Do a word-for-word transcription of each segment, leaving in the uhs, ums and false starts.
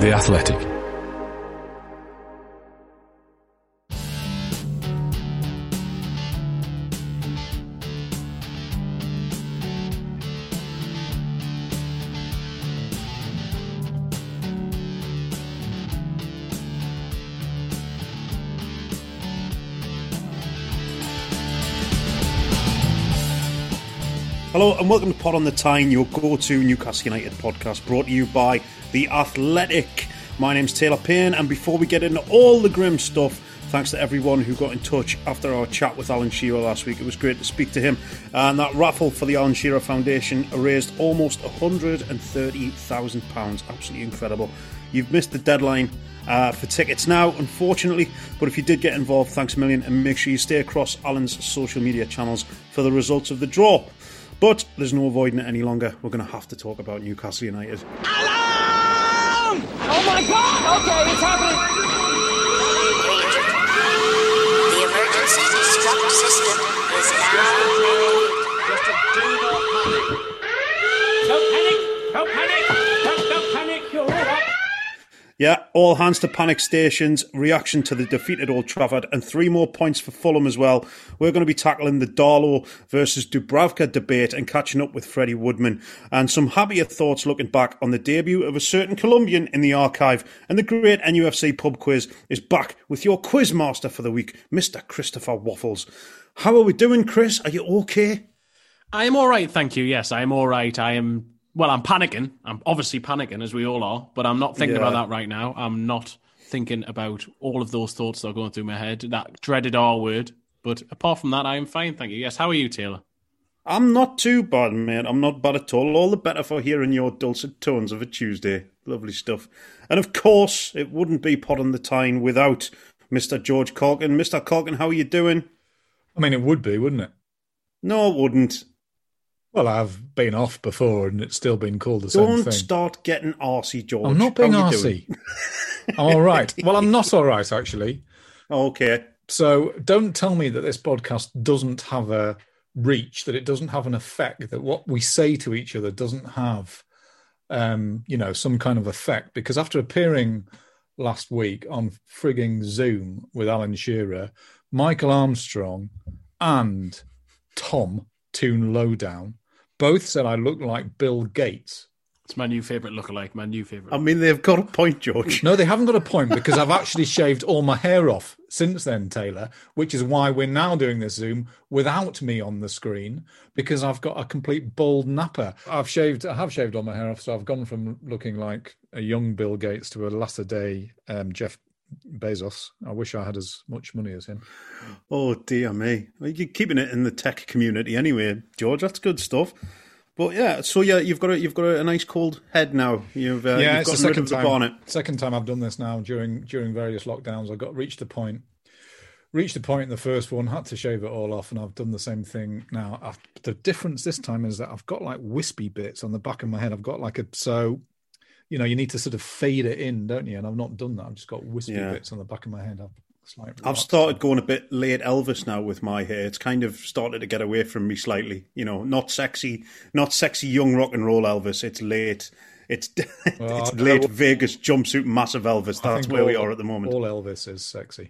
The Athletic. Hello and welcome to Pod on the Tyne, your go-to Newcastle United podcast brought to you by The Athletic. My name's Taylor Payne, and before we get into all the grim stuff, thanks to everyone who got in touch after our chat with Alan Shearer last week. It was great to speak to him. And that raffle for the Alan Shearer Foundation raised almost one hundred thirty thousand pounds. Absolutely incredible. You've missed the deadline uh, for tickets now, unfortunately, but if you did get involved, thanks a million, and make sure you stay across Alan's social media channels for the results of the draw. But there's no avoiding it any longer. We're going to have to talk about Newcastle United. Alarm! Oh my God! Okay, it's happening. The emergency destruct system is now Just do not panic. Don't panic! Don't panic! Don't, don't panic! You're all right. Yeah, all hands to panic stations, reaction to the defeat at Old Trafford, and three more points for Fulham as well. We're going to be tackling the Darlow versus Dubravka debate and catching up with Freddie Woodman, and some happier thoughts looking back on the debut of a certain Colombian in the archive. And the great N U F C pub quiz is back with your quiz master for the week, Mister Christopher Waffles. How are we doing, Chris? Are you okay? I am all right, thank you. Yes, I am all right. I am... Well, I'm panicking. I'm obviously panicking, as we all are, but I'm not thinking Yeah. about that right now. I'm not thinking about all of those thoughts that are going through my head, that dreaded R word. But apart from that, I am fine, thank you. Yes, how are you, Taylor? I'm not too bad, mate. I'm not bad at all. All the better for hearing your dulcet tones of a Tuesday. Lovely stuff. And of course, it wouldn't be Pod on the Tyne without Mister George Calkin. Mister Calkin, how are you doing? I mean, it would be, wouldn't it? No, it wouldn't. Well, I've been off before and it's still been called the same Don't thing. start getting arsey, George. I'm not being How you arsey. doing? I'm all right. Well, I'm not all right, actually. Okay. So don't tell me that this podcast doesn't have a reach, that it doesn't have an effect, that what we say to each other doesn't have, um, you know, some kind of effect. Because after appearing last week on frigging Zoom with Alan Shearer, Michael Armstrong and Tom Toon Lowdown both said I look like Bill Gates. It's my new favourite lookalike, my new favourite. I mean, they've got a point, George. No, they haven't got a point because I've actually shaved all my hair off since then, Taylor, which is why we're now doing this Zoom without me on the screen because I've got a complete bald napper. I've shaved, I have shaved all my hair off, so I've gone from looking like a young Bill Gates to a latter-day um, Jeff Bezos. I wish I had as much money as him. Oh, dear me. Well, you're keeping it in the tech community anyway, George. That's good stuff. But yeah, so yeah, you've got a you've got a, a nice cold head now. You've uh, yeah, you've it's the gotten rid second of the time. bonnet. Second time I've done this now during during various lockdowns. I got reached a point, reached a point in the first one, had to shave it all off, and I've done the same thing now. I've, the difference this time is that I've got like wispy bits on the back of my head. I've got like a so, you know, you need to sort of fade it in, don't you? And I've not done that. I've just got wispy Yeah. bits on the back of my head. I've, Like I've started going a bit late Elvis now with my hair. It's kind of started to get away from me slightly. You know, not sexy, not sexy young rock and roll Elvis. It's late. It's Well, it's I late know- Vegas jumpsuit massive Elvis. I That's think where we all- are at the moment. All Elvis is sexy.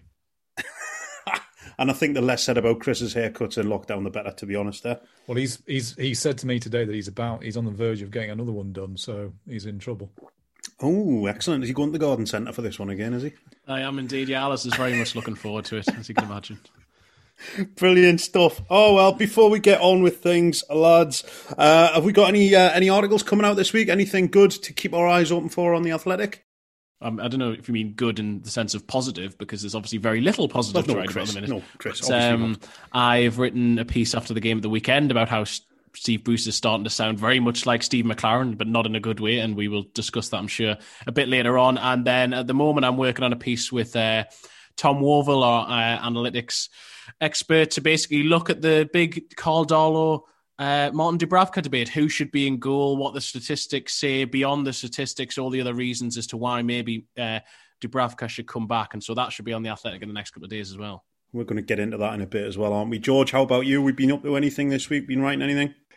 And I think the less said about Chris's haircuts in lockdown, the better. To be honest, there. Well, he's he's he said to me today that he's about he's on the verge of getting another one done, so he's in trouble. Oh, excellent! Is he going to the garden centre for this one again? Is he? I am indeed. Yeah, Alice is very much looking forward to it, as you can imagine. Brilliant stuff. Oh well, before we get on with things, lads, uh, have we got any uh, any articles coming out this week? Anything good to keep our eyes open for on the Athletic? Um, I don't know if you mean good in the sense of positive, because there's obviously very little positive Well, to no, write Chris, about at the minute. no, Chris, But, obviously um, not. I've written a piece after the game at the weekend about how Steve Bruce is starting to sound very much like Steve McLaren, but not in a good way, and we will discuss that, I'm sure, a bit later on. And then at the moment, I'm working on a piece with uh, Tom Worville, our uh, analytics expert, to basically look at the big Carl Darlow Uh, Martin Dubravka debate, who should be in goal, what the statistics say, beyond the statistics, all the other reasons as to why maybe uh, Dubravka should come back. And so that should be on the Athletic in the next couple of days as well. We're going to get into that in a bit as well, aren't we? George, how about you? We've been up to anything this week? Been writing anything?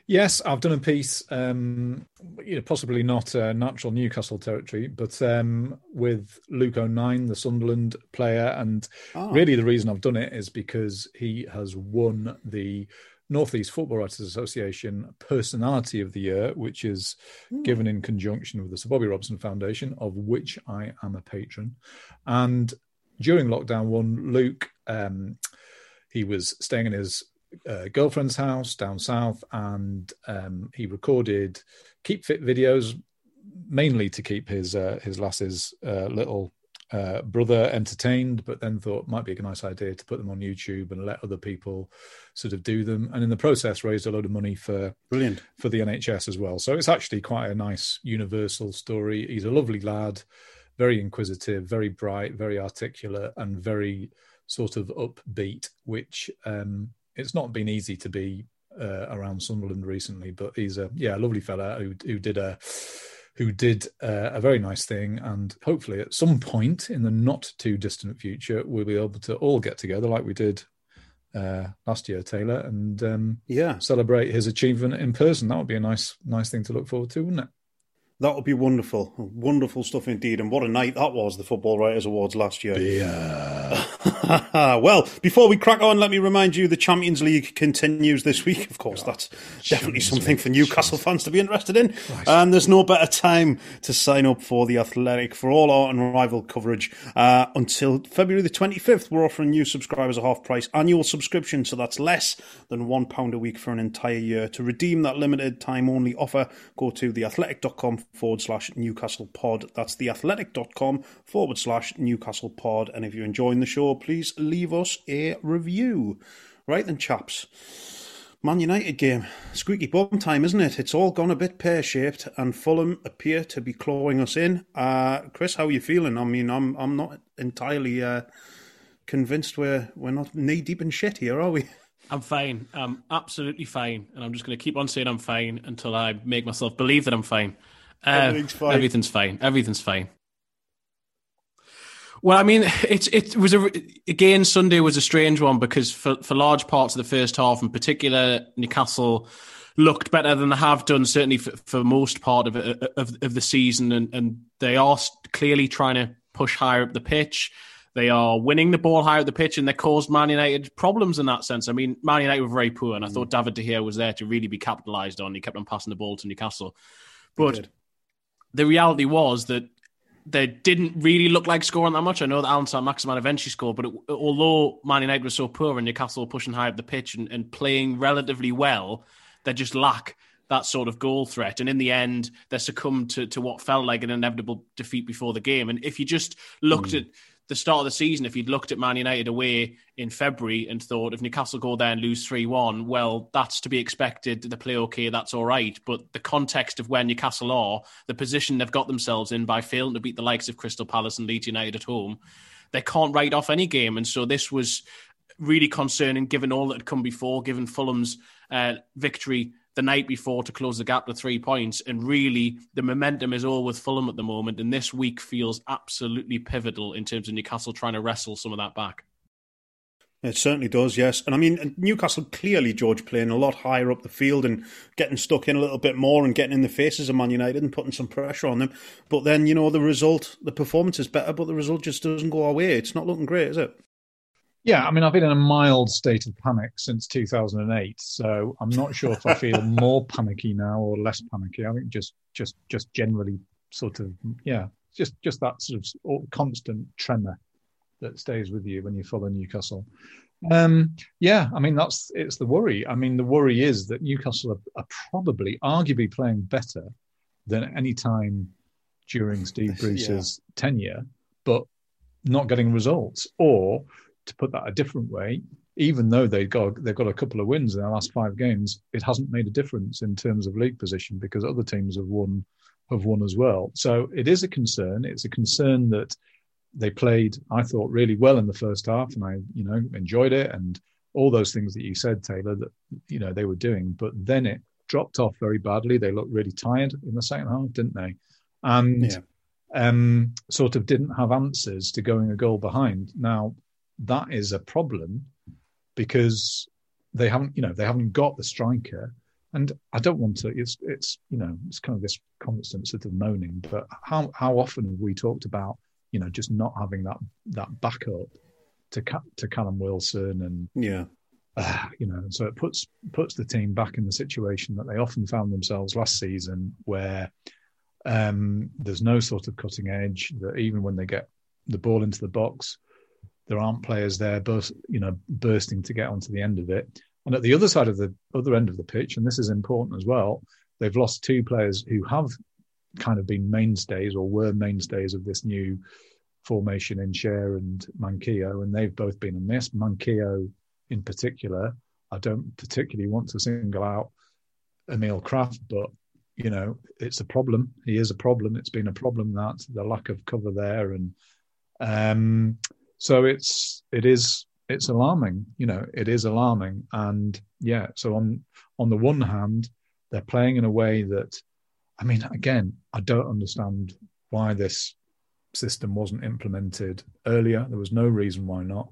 Yes, I've done a piece, um, you know, possibly not uh, natural Newcastle territory, but um, with Luke O'Nien, the Sunderland player. And Oh. really the reason I've done it is because he has won the North East Football Writers Association Personality of the Year, which is mm. given in conjunction with the Sir Bobby Robson Foundation, of which I am a patron. And during lockdown one, Luke, um, he was staying in his uh, girlfriend's house down south, and um, he recorded Keep Fit videos, mainly to keep his uh, his lass's uh, little uh, brother entertained, but then thought it might be a nice idea to put them on YouTube and let other people sort of do them. And in the process, raised a load of money for Brilliant. for the N H S as well. So it's actually quite a nice universal story. He's a lovely lad, very inquisitive, very bright, very articulate, and very sort of upbeat, which um, it's not been easy to be uh, around Sunderland recently. But he's a yeah, lovely fella who who did a who did uh, a very nice thing, and hopefully at some point in the not too distant future, we'll be able to all get together like we did uh, last year, Taylor, and um, yeah, celebrate his achievement in person. That would be a nice nice thing to look forward to, wouldn't it? That would be wonderful. Wonderful stuff indeed. And what a night that was, the Football Writers Awards last year. Yeah. Well, before we crack on, let me remind you the Champions League continues this week. Of course, that's definitely Champions something League. for Newcastle fans to be interested in. Christ. And there's no better time to sign up for The Athletic for all art and rival coverage. Uh, until February the twenty-fifth, we're offering new subscribers a half-price annual subscription, so that's less than one pound a week for an entire year. To redeem that limited time-only offer, go to theathletic.com forward slash Newcastle pod. That's theathletic.com forward slash Newcastle pod. And if you're enjoying the show, please leave us a review. Right then, chaps. Man United game. Squeaky bum time, isn't it? It's all gone a bit pear-shaped, and Fulham appear to be clawing us in. Uh, Chris, how are you feeling? I mean, I'm I'm not entirely uh, convinced we're, we're not knee-deep in shit here, are we? I'm fine. I'm absolutely fine. And I'm just going to keep on saying I'm fine until I make myself believe that I'm fine. Uh, Everything's fine. Everything's fine. Everything's fine. Well, I mean, it it was a again Sunday was a strange one because for, for large parts of the first half, in particular, Newcastle looked better than they have done certainly for, for most part of, of of the season, and, and they are clearly trying to push higher up the pitch. They are winning the ball higher up the pitch, and they caused Man United problems in that sense. I mean, Man United were very poor, and I thought David De Gea was there to really be capitalised on. He kept on passing the ball to Newcastle, but the reality was that they didn't really look like scoring that much. I know that Alan Saint-Maximin eventually scored, but it, although Man United was so poor and Newcastle pushing high up the pitch and, and playing relatively well, they just lack that sort of goal threat. And in the end, they succumbed to, to what felt like an inevitable defeat before the game. And if you just looked mm. at the start of the season, if you'd looked at Man United away in February and thought, if Newcastle go there and lose three one, well, that's to be expected. They play okay, that's all right. But the context of where Newcastle are, the position they've got themselves in by failing to beat the likes of Crystal Palace and Leeds United at home, they can't write off any game. And so this was really concerning, given all that had come before, given Fulham's uh, victory the night before to close the gap to three points. And really, the momentum is all with Fulham at the moment. And this week feels absolutely pivotal in terms of Newcastle trying to wrestle some of that back. It certainly does, yes. And I mean, Newcastle clearly, George, playing a lot higher up the field and getting stuck in a little bit more and getting in the faces of Man United and putting some pressure on them. But then, you know, the result, the performance is better, but the result just doesn't go our way. It's not looking great, is it? Yeah, I mean, I've been in a mild state of panic since two thousand eight, so I'm not sure if I feel more panicky now or less panicky. I think just, just, just generally sort of, yeah, just, just that sort of constant tremor that stays with you when you follow Newcastle. Um, yeah, I mean, that's it's the worry. I mean, the worry is that Newcastle are, are probably, arguably playing better than any time during Steve Bruce's yeah. tenure, but not getting results, or to put that a different way, even though they've got they've got a couple of wins in their last five games, it hasn't made a difference in terms of league position because other teams have won have won as well. So it is a concern. It's a concern that they played, I thought, really well in the first half, and I, you know, enjoyed it, and all those things that you said, Taylor, that you know they were doing. But then it dropped off very badly. They looked really tired in the second half, didn't they? And yeah. um, sort of didn't have answers to going a goal behind. Now, that is a problem because they haven't, you know, they haven't got the striker, And I don't want to. It's it's you know it's kind of this constant sort of moaning. But how how often have we talked about you know just not having that that backup to to Callum Wilson and yeah. Uh, you know, so it puts puts the team back in the situation that they often found themselves last season, where um, there's no sort of cutting edge. That even when they get the ball into the box, there aren't players there, burst, you know, bursting to get onto the end of it. And at the other side of the other end of the pitch, and this is important as well, they've lost two players who have kind of been mainstays or were mainstays of this new formation in Cher and Manquillo, and they've both been a miss. Manquillo in particular, I don't particularly want to single out Emil Kraft, but, you know, it's a problem. He is a problem. It's been a problem, that the lack of cover there. And um, so it's, it is, it's alarming, you know, it is alarming. And yeah, so on, on the one hand, they're playing in a way that, I mean, again, I don't understand why this system wasn't implemented earlier. There was no reason why not.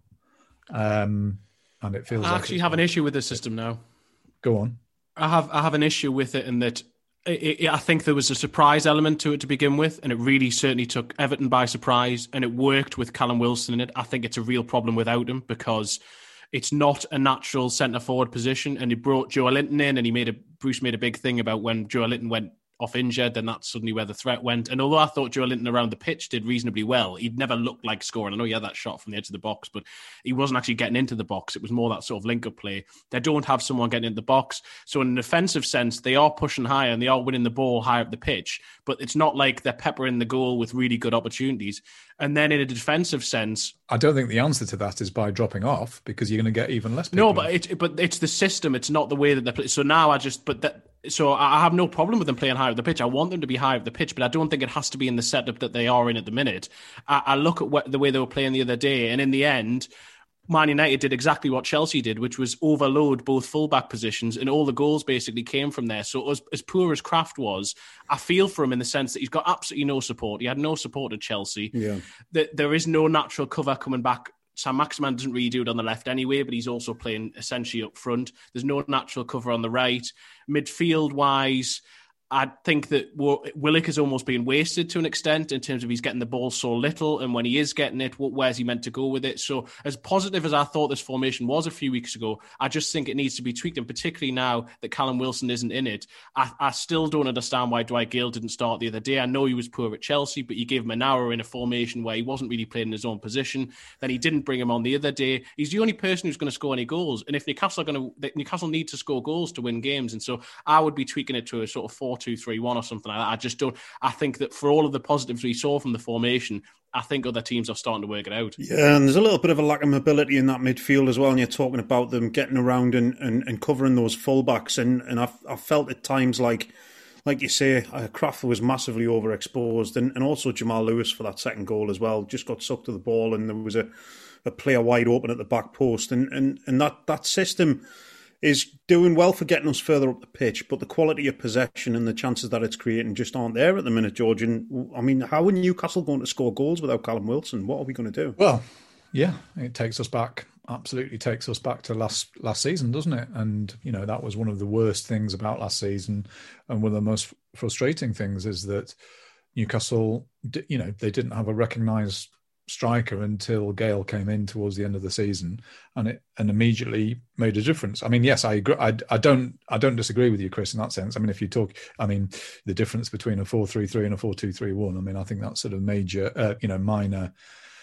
Um, And it feels I like actually have an issue with the system now. Go on. I have I have an issue with it in that it, it, I think there was a surprise element to it to begin with, and it really certainly took Everton by surprise, and it worked with Callum Wilson in it. I think it's a real problem without him because it's not a natural centre-forward position, and he brought Joelinton in, and he made a Bruce made a big thing about when Joelinton went off injured, then that's suddenly where the threat went. And although I thought Joelinton around the pitch did reasonably well, he'd never looked like scoring. I know he had that shot from the edge of the box, but he wasn't actually getting into the box. It was more that sort of link-up play. They don't have someone getting into the box. So in an offensive sense, they are pushing higher and they are winning the ball higher up the pitch, but it's not like they're peppering the goal with really good opportunities. And then in a defensive sense, I don't think the answer to that is by dropping off, because you're going to get even less people. No, but it, but it's the system. It's not the way that they play. So now I just, but that, so I have no problem with them playing higher up the pitch. I want them to be higher up the pitch, but I don't think it has to be in the setup that they are in at the minute. I, I look at what, the way they were playing the other day, and in the end, Man United did exactly what Chelsea did, which was overload both fullback positions, and all the goals basically came from there. So as, as poor as Kraft was, I feel for him in the sense that he's got absolutely no support. He had no support at Chelsea. Yeah. There, there is no natural cover coming back. Sam Maximan doesn't really do it on the left anyway, but he's also playing essentially up front. There's no natural cover on the right. Midfield-wise, I think that Willock is almost being wasted to an extent in terms of he's getting the ball so little, and when he is getting it, where's he meant to go with it? So as positive as I thought this formation was a few weeks ago, I just think it needs to be tweaked, and particularly now that Callum Wilson isn't in it, I, I still don't understand why Dwight Gale didn't start the other day. I know he was poor at Chelsea, but you gave him an hour in a formation where he wasn't really playing in his own position. Then he didn't bring him on the other day. He's the only person who's going to score any goals, and if Newcastle are going to, Newcastle need to score goals to win games, and so I would be tweaking it to a sort of four two three one or something like that. I just don't. I think that for all of the positives we saw from the formation, I think other teams are starting to work it out. Yeah, and there's a little bit of a lack of mobility in that midfield as well. And you're talking about them getting around and, and, and covering those fullbacks, and and I've, I've felt at times like, like you say, uh, Kraft was massively overexposed, and, and also Jamal Lewis for that second goal as well. Just got sucked to the ball, and there was a, a player wide open at the back post, and and and that that system is doing well for getting us further up the pitch, but the quality of possession and the chances that it's creating just aren't there at the minute, George. And I mean, how are Newcastle going to score goals without Callum Wilson? What are we going to do? Well, yeah, it takes us back, absolutely takes us back to last last season, doesn't it? And, you know, that was one of the worst things about last season. And one of the most frustrating things is that Newcastle, you know, they didn't have a recognised striker until Gale came in towards the end of the season, and it and immediately made a difference. I mean, yes, I agree. I, I don't I don't disagree with you, Chris, in that sense. I mean, if you talk, I mean, the difference between a four three three and a four two three one. I mean, I think that's sort of major, uh, you know, minor,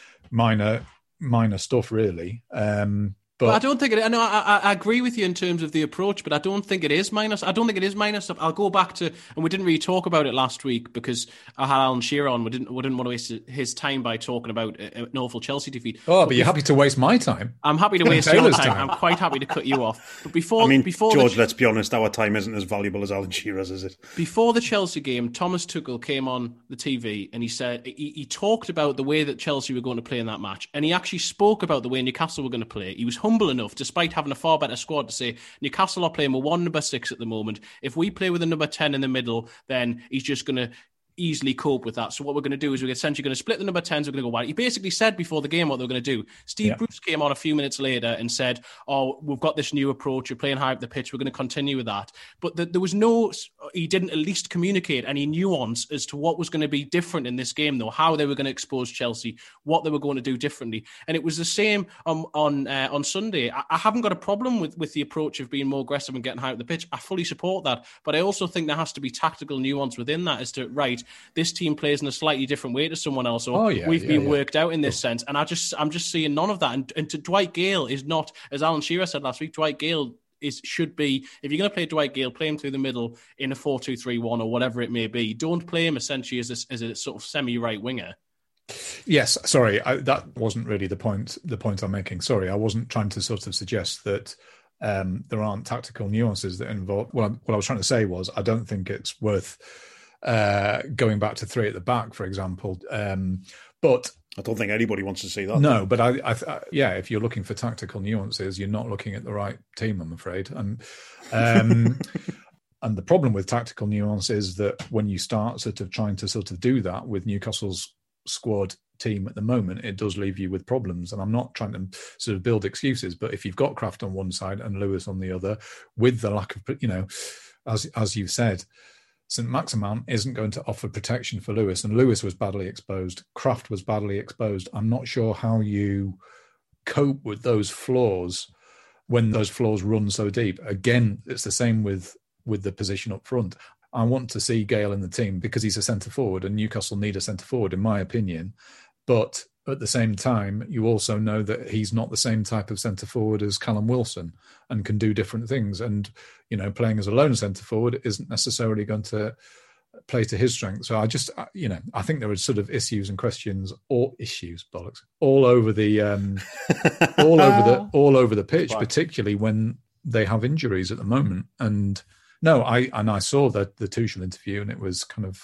minor, minor stuff, really. Um, But, but I don't think it. I know I, I agree with you in terms of the approach, but I don't think it is minus. I don't think it is minus. I'll go back to, and we didn't really talk about it last week because I had Alan Shearer on. We didn't. We didn't want to waste his time by talking about an awful Chelsea defeat. Oh, but, but you're happy to waste my time. I'm happy to waste your time. time. I'm quite happy to cut you off. But before, I mean, before George, the, let's be honest. Our time isn't as valuable as Alan Shearer's, is it? Before the Chelsea game, Thomas Tuchel came on the T V and he said he, he talked about the way that Chelsea were going to play in that match, and he actually spoke about the way Newcastle were going to play. He was humble enough, despite having a far better squad, to say Newcastle are playing with one number six at the moment. If we play with a number ten in the middle, then he's just going to easily cope with that. So what we're going to do is we're essentially going to split the number tens. We're going to go wide. He basically said before the game what they were going to do. Steve Yeah. Bruce came on a few minutes later and said, oh, we've got this new approach. You're playing high up the pitch. We're going to continue with that. But the, there was no, he didn't at least communicate any nuance as to what was going to be different in this game, though, how they were going to expose Chelsea, what they were going to do differently. And it was the same on on, uh, on Sunday. I, I haven't got a problem with, with the approach of being more aggressive and getting high up the pitch. I fully support that. But I also think there has to be tactical nuance within that as to, right, this team plays in a slightly different way to someone else, or Oh, yeah, we've yeah, been yeah. worked out in this sense. And I just, I'm just seeing none of that. And, and to Dwight Gale is not, as Alan Shearer said last week, Dwight Gale is should be, if you're going to play Dwight Gale, play him through the middle in a four two three one or whatever it may be. Don't play him essentially as a, as a sort of semi-right winger. Yes, sorry, I, that wasn't really the point. The point I'm making. Sorry, I wasn't trying to sort of suggest that um, there aren't tactical nuances that involve. What, I, what I was trying to say was, I don't think it's worth uh, going back to three at the back, for example. Um, but I don't think anybody wants to see that. no, but I, I, yeah, if you're looking for tactical nuances, you're not looking at the right team, I'm afraid. And um, and the problem with tactical nuance is that when you start sort of trying to sort of do that with Newcastle's squad team at the moment, it does leave you with problems. And I'm not trying to sort of build excuses, but if you've got Kraft on one side and Lewis on the other, with the lack of, you know, as as you've said, Saint Maximin isn't going to offer protection for Lewis, and Lewis was badly exposed. Kraft was badly exposed. I'm not sure how you cope with those flaws when those flaws run so deep. Again, it's the same with with the position up front. I want to see Gale in the team because he's a centre forward, and Newcastle need a centre forward, in my opinion. But at the same time, you also know that he's not the same type of centre forward as Callum Wilson and can do different things. And, you know, playing as a lone centre forward isn't necessarily going to play to his strength. So I just, you know, I think there are sort of issues and questions, or issues, bollocks, all over the, um, all over the, all over the pitch, particularly when they have injuries at the moment. And no, I, and I saw the, the Tuchel interview, and it was kind of,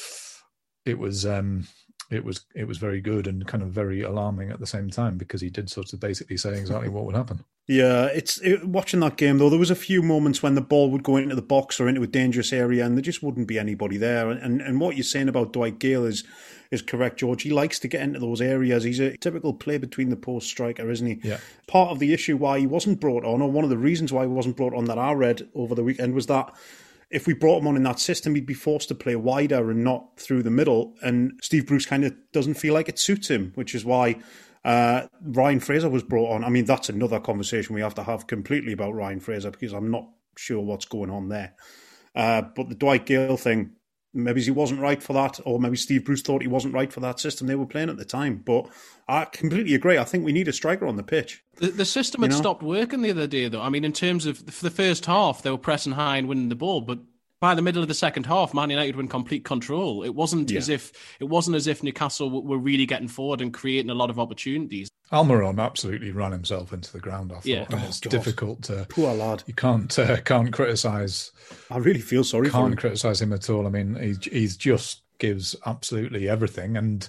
it was, um, it was it was very good and kind of very alarming at the same time, because he did sort of basically say exactly what would happen. Yeah, it's it, watching that game, though, there was a few moments when the ball would go into the box or into a dangerous area and there just wouldn't be anybody there. And and, and what you're saying about Dwight Gale is is correct, George. He likes to get into those areas. He's a typical play between the post striker, isn't he? Yeah. Part of the issue why he wasn't brought on, or one of the reasons why he wasn't brought on that I read over the weekend, was that if we brought him on in that system, he'd be forced to play wider and not through the middle. And Steve Bruce kind of doesn't feel like it suits him, which is why uh, Ryan Fraser was brought on. I mean, that's another conversation we have to have completely about Ryan Fraser, because I'm not sure what's going on there. Uh, but the Dwight Gale thing, maybe he wasn't right for that, or maybe Steve Bruce thought he wasn't right for that system they were playing at the time. But I completely agree. I think we need a striker on the pitch. The, the system had You know? stopped working the other day, though. I mean, in terms of for the first half, they were pressing high and winning the ball, but by the middle of the second half, Man United were in complete control. It wasn't Yeah. as if it wasn't as if Newcastle were really getting forward and creating a lot of opportunities. Almiron absolutely ran himself into the ground, I thought. Yeah. And Oh, it's God. difficult to... Poor lad. You can't uh, can't criticise I really feel sorry for can't him. criticise him at all. I mean, he he's just gives absolutely everything, and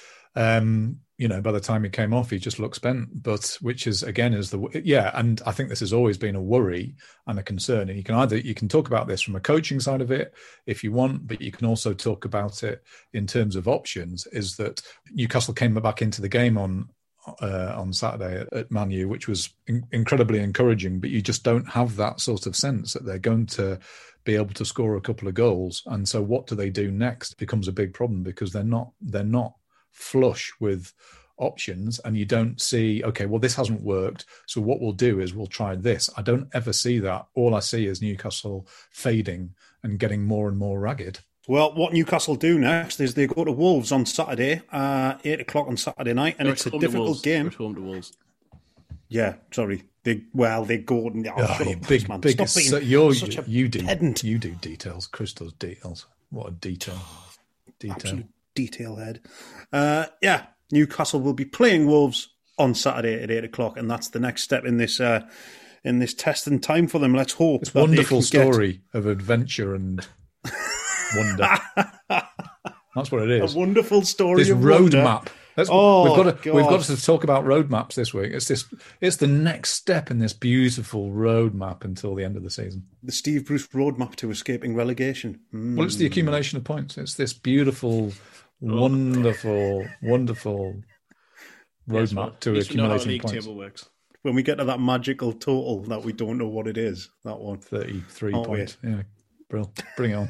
um, you know, by the time he came off, he just looked spent. But which is again is the yeah, and I think this has always been a worry and a concern. And you can either you can talk about this from a coaching side of it if you want, but you can also talk about it in terms of options. Is that Newcastle came back into the game on. Uh, on Saturday at, at Man U, which was in- incredibly encouraging, but you just don't have that sort of sense that they're going to be able to score a couple of goals. And so what do they do next becomes a big problem, because they're not they're not flush with options, and you don't see, okay, well, this hasn't worked, so what we'll do is we'll try this. I don't ever see that. All I see is Newcastle fading and getting more and more ragged. Well, what Newcastle do next is they go to Wolves on Saturday, uh, eight o'clock on Saturday night, and They're it's a at home to difficult Wolves. game. They're at home to Wolves. Yeah, sorry. They well, they go. Oh, Oh, shut you up, big, man. big, Stop being so you're, such a you do pedant. you do details. Chris does details. What a detail! Detail. Absolute detail head. Uh, yeah, Newcastle will be playing Wolves on Saturday at eight o'clock, and that's the next step in this uh, in this testing time for them. Let's hope. This that they wonderful can get story of adventure and wonder. That's what it is. a wonderful story This of wonder. roadmap Let's, Oh, we've got to God. we've got to talk about roadmaps this week. It's this it's the next step in this beautiful roadmap until the end of the season. The Steve Bruce roadmap to escaping relegation. Mm. Well, it's the accumulation of points. It's this beautiful, wonderful, wonderful roadmap Yes, well, to at least we know how the accumulating league points. table works. When we get to that magical total that we don't know what it is, that one. Thirty-three Can't points. Yeah, brill. Bring it on.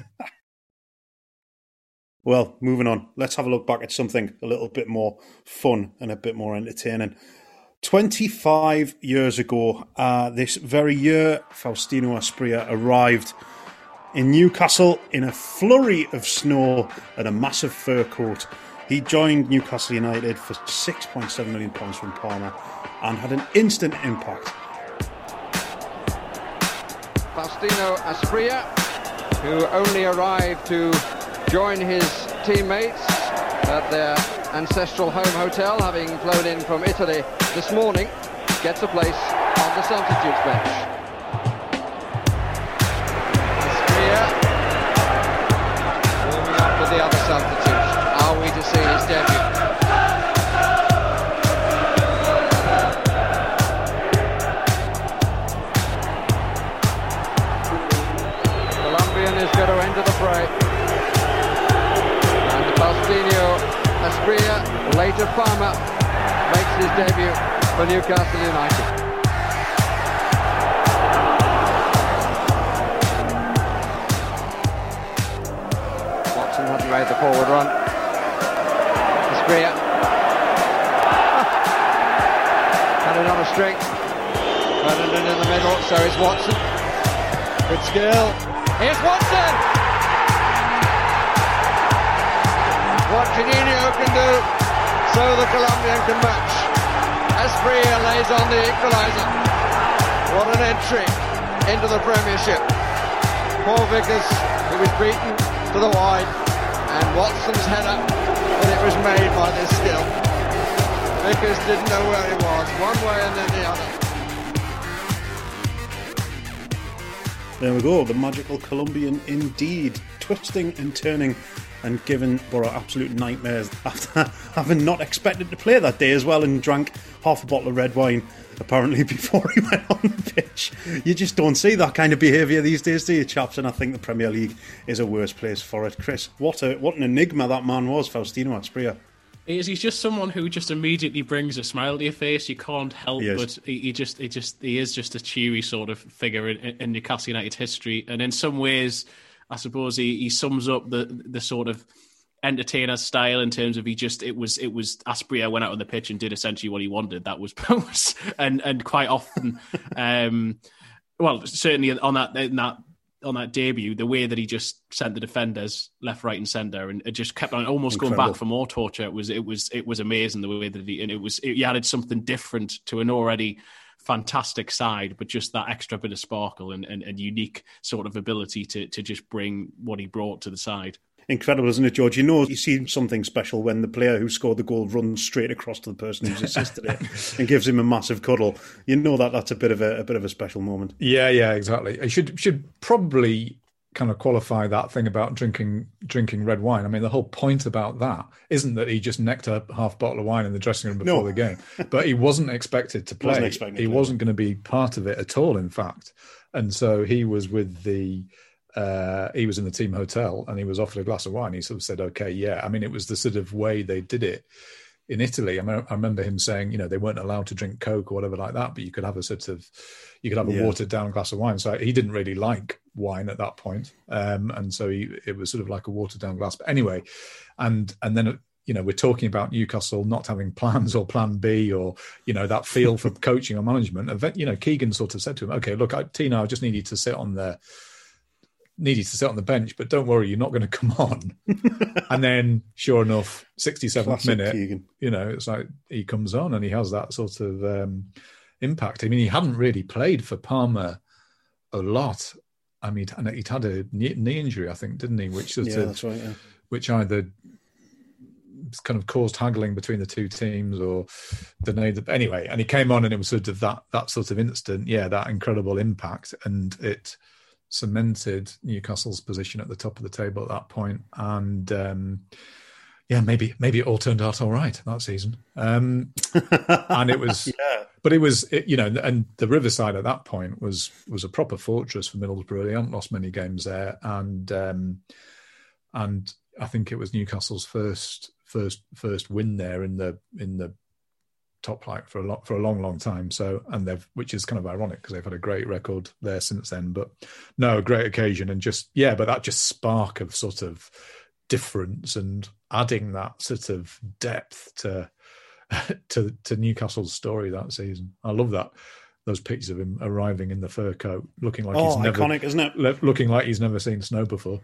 Well, moving on. Let's have a look back at something a little bit more fun and a bit more entertaining. twenty-five years ago, uh, this very year, Faustino Asprilla arrived in Newcastle in a flurry of snow and a massive fur coat. He joined Newcastle United for six point seven million pounds from Parma and had an instant impact. Faustino Asprilla, who only arrived to join his teammates at their ancestral home hotel, having flown in from Italy this morning, gets a place on the substitutes bench. Asprilla warming up with the other substitutes. Are we to see his debut? Colombian is going to enter the fray. Faustino Asprilla, later Parma, makes his debut for Newcastle United. Watson hasn't made the forward run. Asprilla had it on a string. Ferdinand in the middle, so is Watson. Good skill. Here's Watson! What Juninho can do, so the Colombian can match. Asprilla lays on the equaliser. What an entry into the Premiership. Paul Vickers, who was beaten to the wide, and Watson's header, but it was made by this skill. Vickers didn't know where he was, one way and then the other. There we go, the magical Colombian indeed, twisting and turning and giving Borough absolute nightmares after having not expected to play that day as well, and drank half a bottle of red wine apparently before he went on the pitch. You just don't see that kind of behaviour these days, do you, chaps? And I think the Premier League is a worse place for it. Chris, what a what an enigma that man was, Faustino Asprilla. He is, he's just someone who just immediately brings a smile to your face. You can't help He but he, he just he just he is just a cheery sort of figure in, in Newcastle United history, and in some ways, I suppose he, he sums up the the sort of entertainer style in terms of he just it was it was Asprilla went out on the pitch and did essentially what he wanted. That was and and quite often, um, well, certainly on that in that. on that debut, the way that he just sent the defenders left, right, and centre, and it just kept on almost Incredible. going back for more torture. It was, it was, it was amazing the way that he, and it was, it, he added something different to an already fantastic side, but just that extra bit of sparkle and, and, and unique sort of ability to to just bring what he brought to the side. Incredible, isn't it, George? You know, you see something special when the player who scored the goal runs straight across to the person who's assisted it and gives him a massive cuddle. You know that that's a bit of a, a bit of a special moment. Yeah, yeah, exactly. I should should probably kind of qualify that thing about drinking drinking red wine. I mean, the whole point about that isn't that he just necked a half bottle of wine in the dressing room before no. the game, but he wasn't expected to play. Wasn't expected he to play. wasn't going to be part of it at all, in fact. And so he was with the. Uh, he was in the team hotel and he was offered a glass of wine. He sort of said, okay, yeah. I mean, it was the sort of way they did it in Italy. I mean, I remember him saying, you know, they weren't allowed to drink Coke or whatever like that, but you could have a sort of, you could have a yeah. watered down glass of wine. So he didn't really like wine at that point. Um, and so he, it was sort of like a watered down glass. But anyway, and, and then, you know, we're talking about Newcastle not having plans or plan B or, you know, that feel for coaching or management. You know, Keegan sort of said to him, okay, look, I, Tino, I just need you to sit on the, needed to sit on the bench, but don't worry, you're not going to come on. And then, sure enough, sixty-seventh Classic minute, Keegan. you know, it's like he comes on and he has that sort of um, impact. I mean, he hadn't really played for Parma a lot. I mean, and he'd had a knee, knee injury, I think, didn't he? Which sort yeah, of, that's right, yeah. which either kind of caused haggling between the two teams or delayed. Anyway, and he came on and it was sort of that that sort of instant, yeah, that incredible impact, and it cemented Newcastle's position at the top of the table at that point. And um, yeah, maybe maybe it all turned out all right that season. Um, and it was, yeah. but it was, it, you know, and the Riverside at that point was was a proper fortress for Middlesbrough. They hadn't lost many games there, and um, and I think it was Newcastle's first first first win there in the in the top flight for a lot for a long long time. So, and they've, which is kind of ironic because they've had a great record there since then. But no, a great occasion, and just yeah, but that just spark of sort of difference and adding that sort of depth to to to Newcastle's story that season. I love that. Those pictures of him arriving in the fur coat, looking like oh, he's never iconic, isn't it? Looking like he's never seen snow before.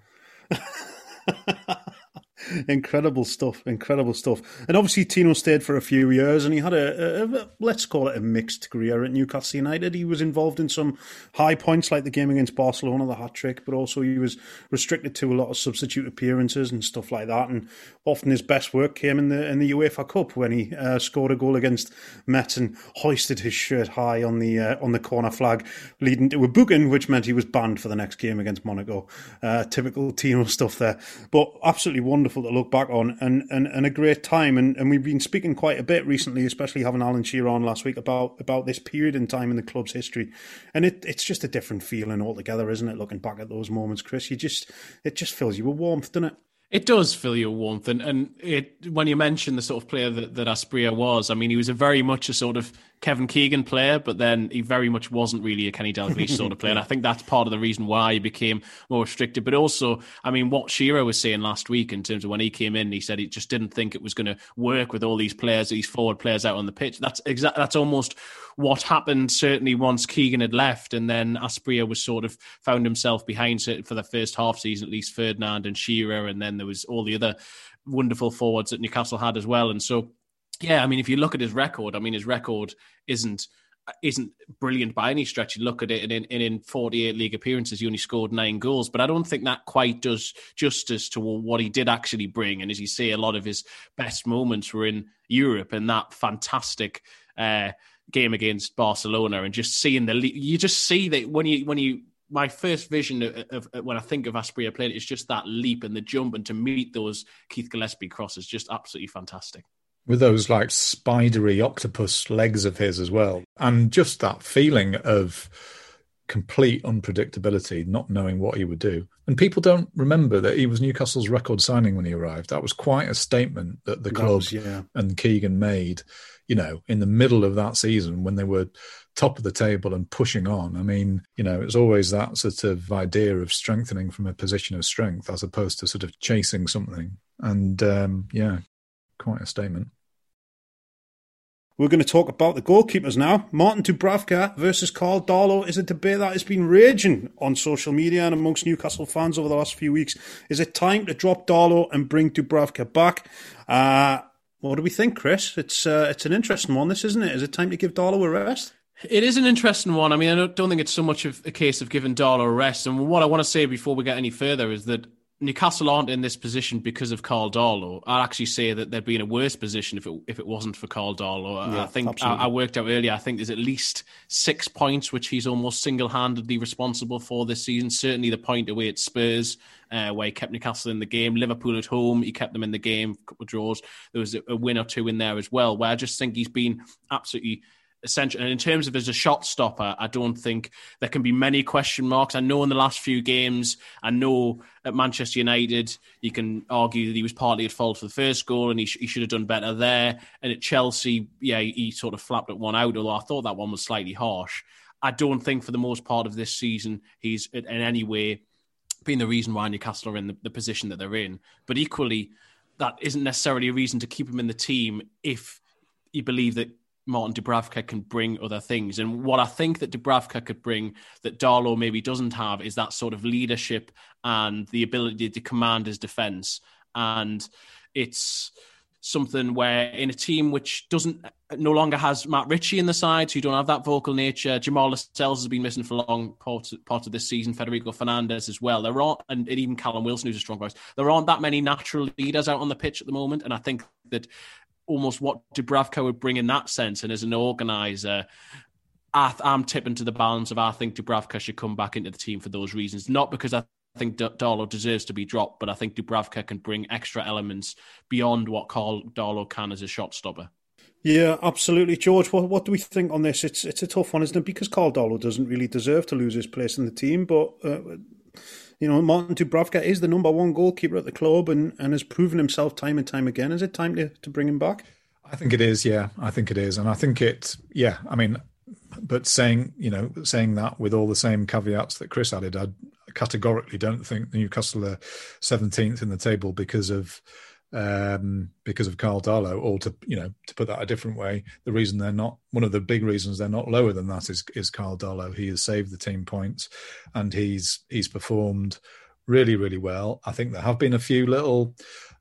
Incredible stuff, incredible stuff. And obviously Tino stayed for a few years and he had a, a, a, let's call it a mixed career at Newcastle United. He was involved in some high points like the game against Barcelona, the hat-trick, but also he was restricted to a lot of substitute appearances and stuff like that. And often his best work came in the in the UEFA Cup when he uh, scored a goal against Metz and hoisted his shirt high on the uh, on the corner flag, leading to a booking, which meant he was banned for the next game against Monaco. Uh, typical Tino stuff there. But absolutely wonderful to look back on, and, and, and a great time. And, and we've been speaking quite a bit recently, especially having Alan Shearer on last week, about, about this period in time in the club's history. And it, it's just a different feeling altogether, isn't it? Looking back at those moments, Chris, you just it just fills you with warmth, doesn't it? It does fill you with warmth, and, and it when you mention the sort of player that, that Asprilla was, I mean, he was a very much a sort of Kevin Keegan player, but then he very much wasn't really a Kenny Dalglish sort of player. And I think that's part of the reason why he became more restricted. But also, I mean, what Shearer was saying last week in terms of when he came in, he said he just didn't think it was going to work with all these players, these forward players out on the pitch. That's exact. That's almost what happened, certainly once Keegan had left, and then Asprilla was sort of found himself behind for the first half season, at least Ferdinand and Shearer, and then there was all the other wonderful forwards that Newcastle had as well. And so, yeah, I mean, if you look at his record, I mean, his record isn't isn't brilliant by any stretch. You look at it, and in, and in forty-eight league appearances, he only scored nine goals. But I don't think that quite does justice to what he did actually bring. And as you say, a lot of his best moments were in Europe, and that fantastic uh, game against Barcelona, and just seeing the you just see that when you when you. My first vision of, of, of when I think of Asprilla playing is just that leap and the jump, and to meet those Keith Gillespie crosses, just absolutely fantastic. With those like spidery octopus legs of his as well. And just that feeling of complete unpredictability, not knowing what he would do. And people don't remember that he was Newcastle's record signing when he arrived. That was quite a statement that the club was, yeah. and Keegan made, you know, in the middle of that season when they were top of the table and pushing on. I mean, you know, it's always that sort of idea of strengthening from a position of strength as opposed to sort of chasing something. And um, yeah, quite a statement. We're going to talk about the goalkeepers now. Martin Dubravka versus Karl Darlow is a debate that has been raging on social media and amongst Newcastle fans over the last few weeks. Is it time to drop Darlow and bring Dubravka back? Uh, what do we think, Chris? It's uh, it's an interesting one, this, isn't it? Is it time to give Darlow a rest? It is an interesting one. I mean, I don't, don't think it's so much of a case of giving Darlow a rest. And what I want to say before we get any further is that Newcastle aren't in this position because of Karl Darlow. I'd actually say that they'd be in a worse position if it if it wasn't for Karl Darlow. Yeah, I think I, I worked out earlier, I think there's at least six points which he's almost single-handedly responsible for this season. Certainly the point away at Spurs, uh, where he kept Newcastle in the game. Liverpool at home, he kept them in the game, a couple of draws. There was a, a win or two in there as well, where I just think he's been absolutely essential. And in terms of as a shot stopper, I don't think there can be many question marks. I know in the last few games, I know at Manchester United, you can argue that he was partly at fault for the first goal and he, sh- he should have done better there. And at Chelsea, yeah, he, he sort of flapped at one out, although I thought that one was slightly harsh. I don't think for the most part of this season, he's in any way been the reason why Newcastle are in the, the position that they're in. But equally, that isn't necessarily a reason to keep him in the team if you believe that Martin Dubravka can bring other things. And what I think that Dubravka could bring that Darlow maybe doesn't have is that sort of leadership and the ability to command his defence. And it's something where in a team which doesn't no longer has Matt Ritchie in the side, so you don't have that vocal nature. Jamal Lascelles has been missing for a long part, part of this season. Federico Fernandez as well. There aren't, and even Callum Wilson, who's a strong voice. There aren't that many natural leaders out on the pitch at the moment. And I think that almost what Dubravka would bring in that sense, and as an organiser, I'm tipping to the balance of I think Dubravka should come back into the team for those reasons. Not because I think D- Darlow deserves to be dropped, but I think Dubravka can bring extra elements beyond what Karl Darlow can as a shot stopper. Yeah, absolutely. George, what, what do we think on this? It's it's a tough one, isn't it? Because Karl Darlow doesn't really deserve to lose his place in the team, but, uh, you know, Martin Dubravka is the number one goalkeeper at the club and, and has proven himself time and time again. Is it time to, to bring him back? I think it is, yeah. I think it is. And I think it, yeah, I mean, but saying, you know, saying that with all the same caveats that Chris added, I categorically don't think Newcastle are seventeenth in the table because of um, because of Karl Darlow, or to, you know, to put that a different way, the reason they're not, one of the big reasons they're not lower than that is is Karl Darlow. He has saved the team points and he's he's performed really, really well. I think there have been a few little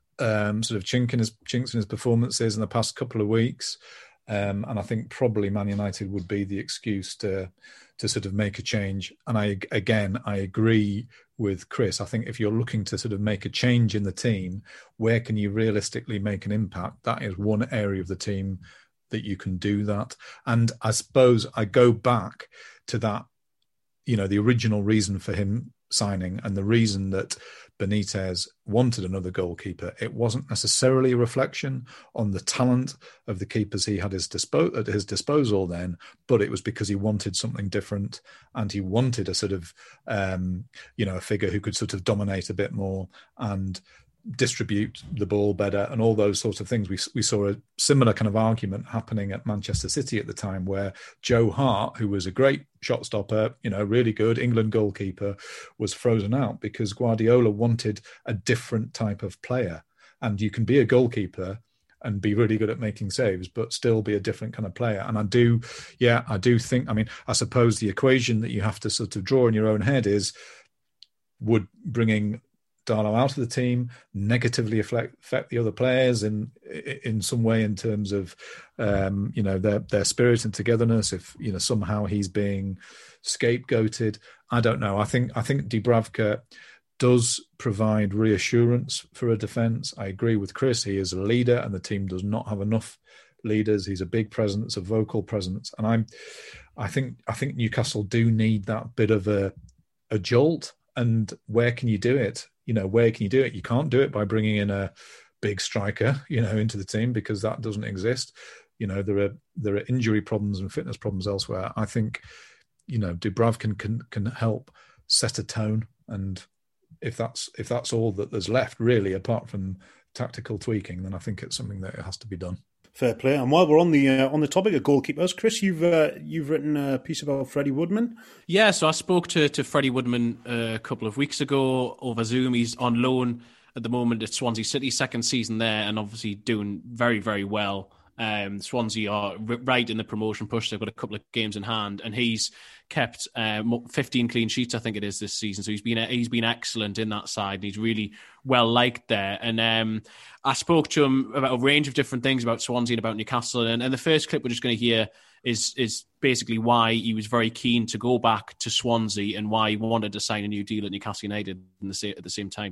um, sort of chink in his, chinks in his performances in the past couple of weeks. Um, and I think probably Man United would be the excuse to to sort of make a change. And I again, I agree with Chris. I think if you're looking to sort of make a change in the team, where can you realistically make an impact? That is one area of the team that you can do that. And I suppose I go back to that, you know, the original reason for him signing and the reason that Benitez wanted another goalkeeper. It wasn't necessarily a reflection on the talent of the keepers he had his dispo- at his disposal then, but it was because he wanted something different and he wanted a sort of, um, you know, a figure who could sort of dominate a bit more and distribute the ball better and all those sorts of things. We we saw a similar kind of argument happening at Manchester City at the time, where Joe Hart, who was a great shot stopper, you know, really good England goalkeeper, was frozen out because Guardiola wanted a different type of player. And you can be a goalkeeper and be really good at making saves, but still be a different kind of player. And I do, yeah, I do think, I mean, I suppose the equation that you have to sort of draw in your own head is, would bringing Darlow out of the team negatively affect, affect the other players in in some way in terms of um, you know, their their spirit and togetherness? If, you know, somehow he's being scapegoated, I don't know. I think I think Dubravka does provide reassurance for a defence. I agree with Chris. He is a leader, and the team does not have enough leaders. He's a big presence, a vocal presence, and I'm I think I think Newcastle do need that bit of a a jolt. And where can you do it? You know, where can you do it? You can't do it by bringing in a big striker, you know, into the team, because that doesn't exist. You know, there are there are injury problems and fitness problems elsewhere. I think, you know, Dubravka can can help set a tone, and if that's if that's all that there's left, really, apart from tactical tweaking, then I think it's something that it has to be done. Fair play. And while we're on the uh, on the topic of goalkeepers, Chris, you've uh, you've written a piece about Freddie Woodman. Yeah, so I spoke to to Freddie Woodman uh, a couple of weeks ago over Zoom. He's on loan at the moment at Swansea City, second season there, and obviously doing very, very well. Um, Swansea are right in the promotion push. They've got a couple of games in hand, and he's kept uh, fifteen clean sheets, I think it is, this season. So he's been he's been excellent in that side, and he's really well liked there. And um, I spoke to him about a range of different things about Swansea and about Newcastle. And, and the first clip we're just going to hear is is basically why he was very keen to go back to Swansea and why he wanted to sign a new deal at Newcastle United in the, at the same time.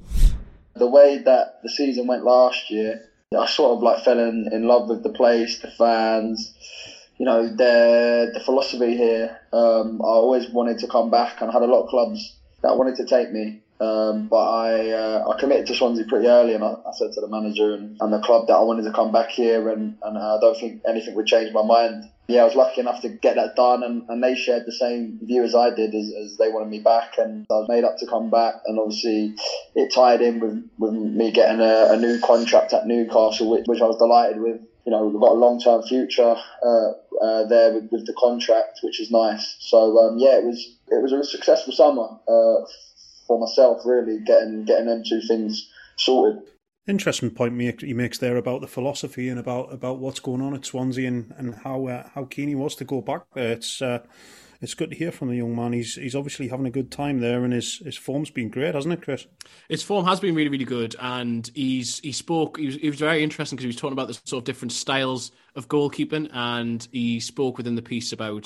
The way that the season went last year, I sort of like fell in, in love with the place, the fans, you know, the the philosophy here. Um, I always wanted to come back, and I had a lot of clubs that wanted to take me. Um, but I uh, I committed to Swansea pretty early, and I, I said to the manager and, and the club that I wanted to come back here, and, and I don't think anything would change my mind. Yeah, I was lucky enough to get that done, and, and they shared the same view as I did, as, as they wanted me back, and I was made up to come back. And obviously it tied in with, with me getting a, a new contract at Newcastle, which, which I was delighted with. You know, we've got a long-term future uh, uh, there with, with the contract, which is nice. So um, yeah, it was it was a successful summer uh, for myself, really, getting getting them two things sorted. Interesting point he makes there about the philosophy and about, about what's going on at Swansea and, and how uh, how keen he was to go back there. It's uh, it's good to hear from the young man. He's he's obviously having a good time there, and his, his form's been great, hasn't it, Chris? His form has been really, really good, and he's he spoke. He was, he was very interesting because he was talking about the sort of different styles of goalkeeping, and he spoke within the piece about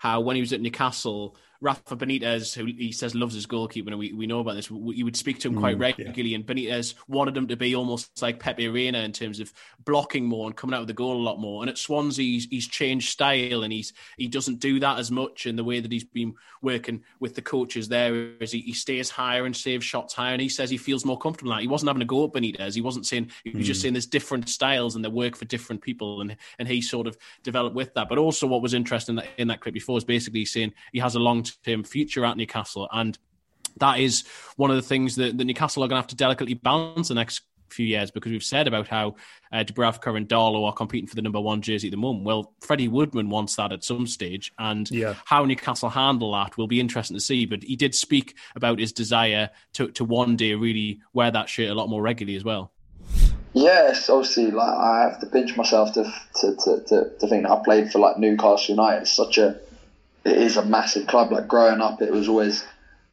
how when he was at Newcastle, Rafa Benitez, who he says loves his goalkeeper, and we, we know about this, he would speak to him quite mm, regularly, yeah. and Benitez wanted him to be almost like Pepe Reina in terms of blocking more and coming out with the goal a lot more. And at Swansea, he's, he's changed style, and he's he doesn't do that as much in the way that he's been working with the coaches there, as he, he stays higher and saves shots higher, and he says he feels more comfortable in that. He wasn't having a go at Benitez. He wasn't saying, he was mm. just saying there's different styles and they work for different people, and, and he sort of developed with that. But also what was interesting in that, in that clip before is basically saying he has a long-term future at Newcastle, and that is one of the things that, that Newcastle are going to have to delicately balance the next few years, because we've said about how uh, Dubravka and Darlow are competing for the number one jersey at the moment. Well, Freddie Woodman wants that at some stage, and yeah. how Newcastle handle that will be interesting to see. But he did speak about his desire to, to one day really wear that shirt a lot more regularly as well. Yes, obviously, like I have to pinch myself to to to, to, to think that I played for like Newcastle United. It's such a It is a massive club. Like growing up, it was always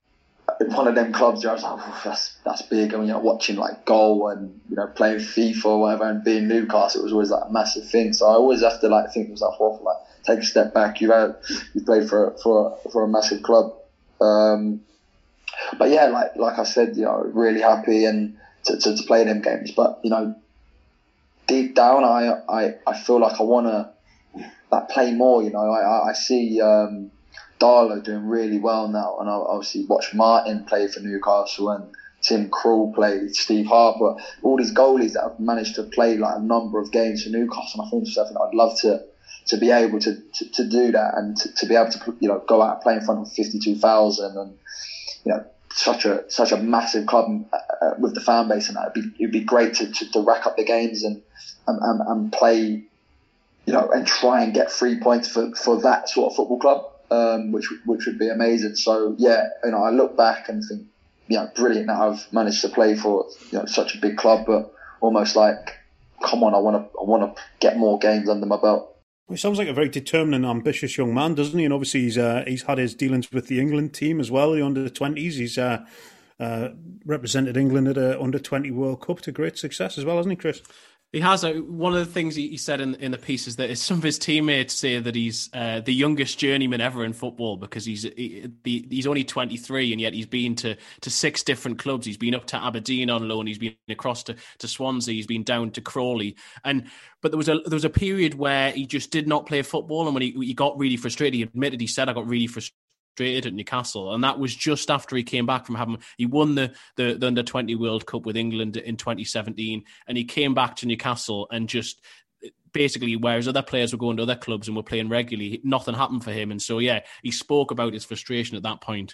one of them clubs where I was like, oh, that's that's big. And you know, watching like goal and you know playing FIFA or whatever, and being Newcastle, it was always like a massive thing. So I always have to like think to myself, oh, like take a step back. You had you played for for for a massive club. Um, but yeah, like like I said, you know, really happy and to, to, to play them games. But you know, deep down, I I, I feel like I want to. Like play more, you know. I I see um, Darlow doing really well now, and I obviously watch Martin play for Newcastle and Tim Krul play, Steve Harper, all these goalies that have managed to play like a number of games for Newcastle. And I think to myself, I'd love to to be able to, to, to do that and to, to be able to you know go out and play in front of fifty-two thousand and you know such a such a massive club uh, with the fan base, and that it'd be it'd be great to, to, to rack up the games and and, and, and play. You know, and try and get three points for, for that sort of football club, um, which which would be amazing. So yeah, you know, I look back and think, yeah, brilliant that I've managed to play for you know such a big club, but almost like, come on, I want to I want to get more games under my belt. Well, he sounds like a very determined and ambitious young man, doesn't he? And obviously he's uh, he's had his dealings with the England team as well, the under twenties. He's uh, uh, represented England at a under twenty World Cup to great success as well, hasn't he, Chris? He has. A, one of the things he, he said in, in the piece is that some of his teammates say that he's uh, the youngest journeyman ever in football, because he's he, he's only twenty-three and yet he's been to, to six different clubs. He's been up to Aberdeen on loan. He's been across to, to Swansea. He's been down to Crawley. And but there was a there was a period where he just did not play football, and when he, he got really frustrated, he admitted he said, "I got really frustrated." at Newcastle, and that was just after he came back from having he won the, the, the under twenty World Cup with England in twenty seventeen, and he came back to Newcastle and just basically, whereas other players were going to other clubs and were playing regularly, nothing happened for him. And so yeah, he spoke about his frustration at that point.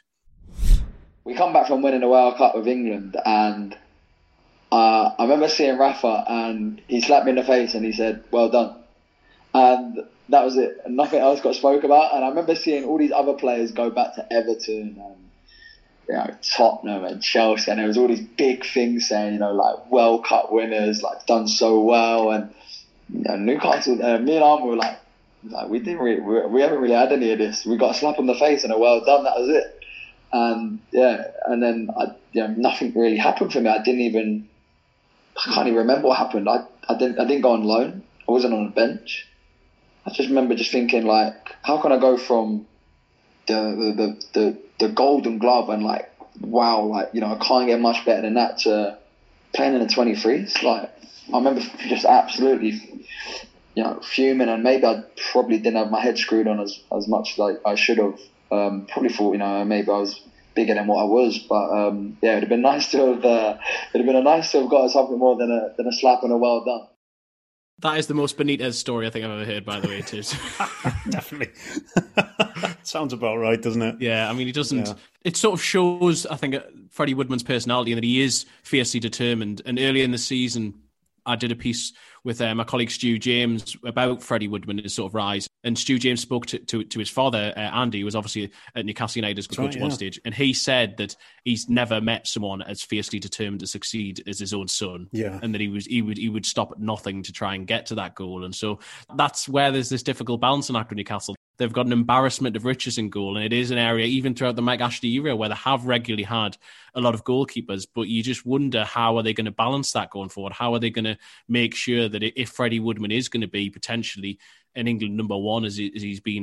We come back from winning the World Cup with England, and uh, I remember seeing Rafa, and he slapped me in the face and he said, "Well done," and that was it, and nothing else got spoke about. And I remember seeing all these other players go back to Everton and you know Tottenham and Chelsea, and there was all these big things saying, you know, like World Cup winners, like done so well. And you know, Newcastle, uh, me and Arm were like, like we didn't really, we, we haven't really had any of this. We got a slap on the face and a well done. That was it. And yeah, and then I, you know, nothing really happened for me. I didn't even, I can't even remember what happened. I, I didn't, I didn't go on loan. I wasn't on the bench. I just remember just thinking, like, how can I go from the the, the, the the Golden Glove and, like, wow, like, you know, I can't get much better than that to playing in the twenty-threes? Like, I remember just absolutely, you know, fuming, and maybe I probably didn't have my head screwed on as, as much as I, I should have. Um, probably thought, you know, maybe I was bigger than what I was, but um, yeah, it'd have been nice to have, uh, it'd have been nice to have got something more than a than a slap and a well done. That is the most Benitez story I think I've ever heard, by the way, too. Definitely. Sounds about right, doesn't it? Yeah, I mean, he doesn't... Yeah. It sort of shows, I think, Freddie Woodman's personality, and that he is fiercely determined. And earlier in the season, I did a piece with uh, my colleague Stu James about Freddie Woodman and his sort of rise. And Stu James spoke to, to, to his father, uh, Andy, who was obviously at Newcastle United as coach right, at one yeah. stage. And he said that he's never met someone as fiercely determined to succeed as his own son. Yeah. And that he was he would he would stop at nothing to try and get to that goal. And so that's where there's this difficult balancing act with Newcastle. They've got an embarrassment of riches in goal, and it is an area, even throughout the Mike Ashley era, where they have regularly had a lot of goalkeepers, but you just wonder, how are they going to balance that going forward? How are they going to make sure that if Freddie Woodman is going to be potentially an England number one, as, he, as he's been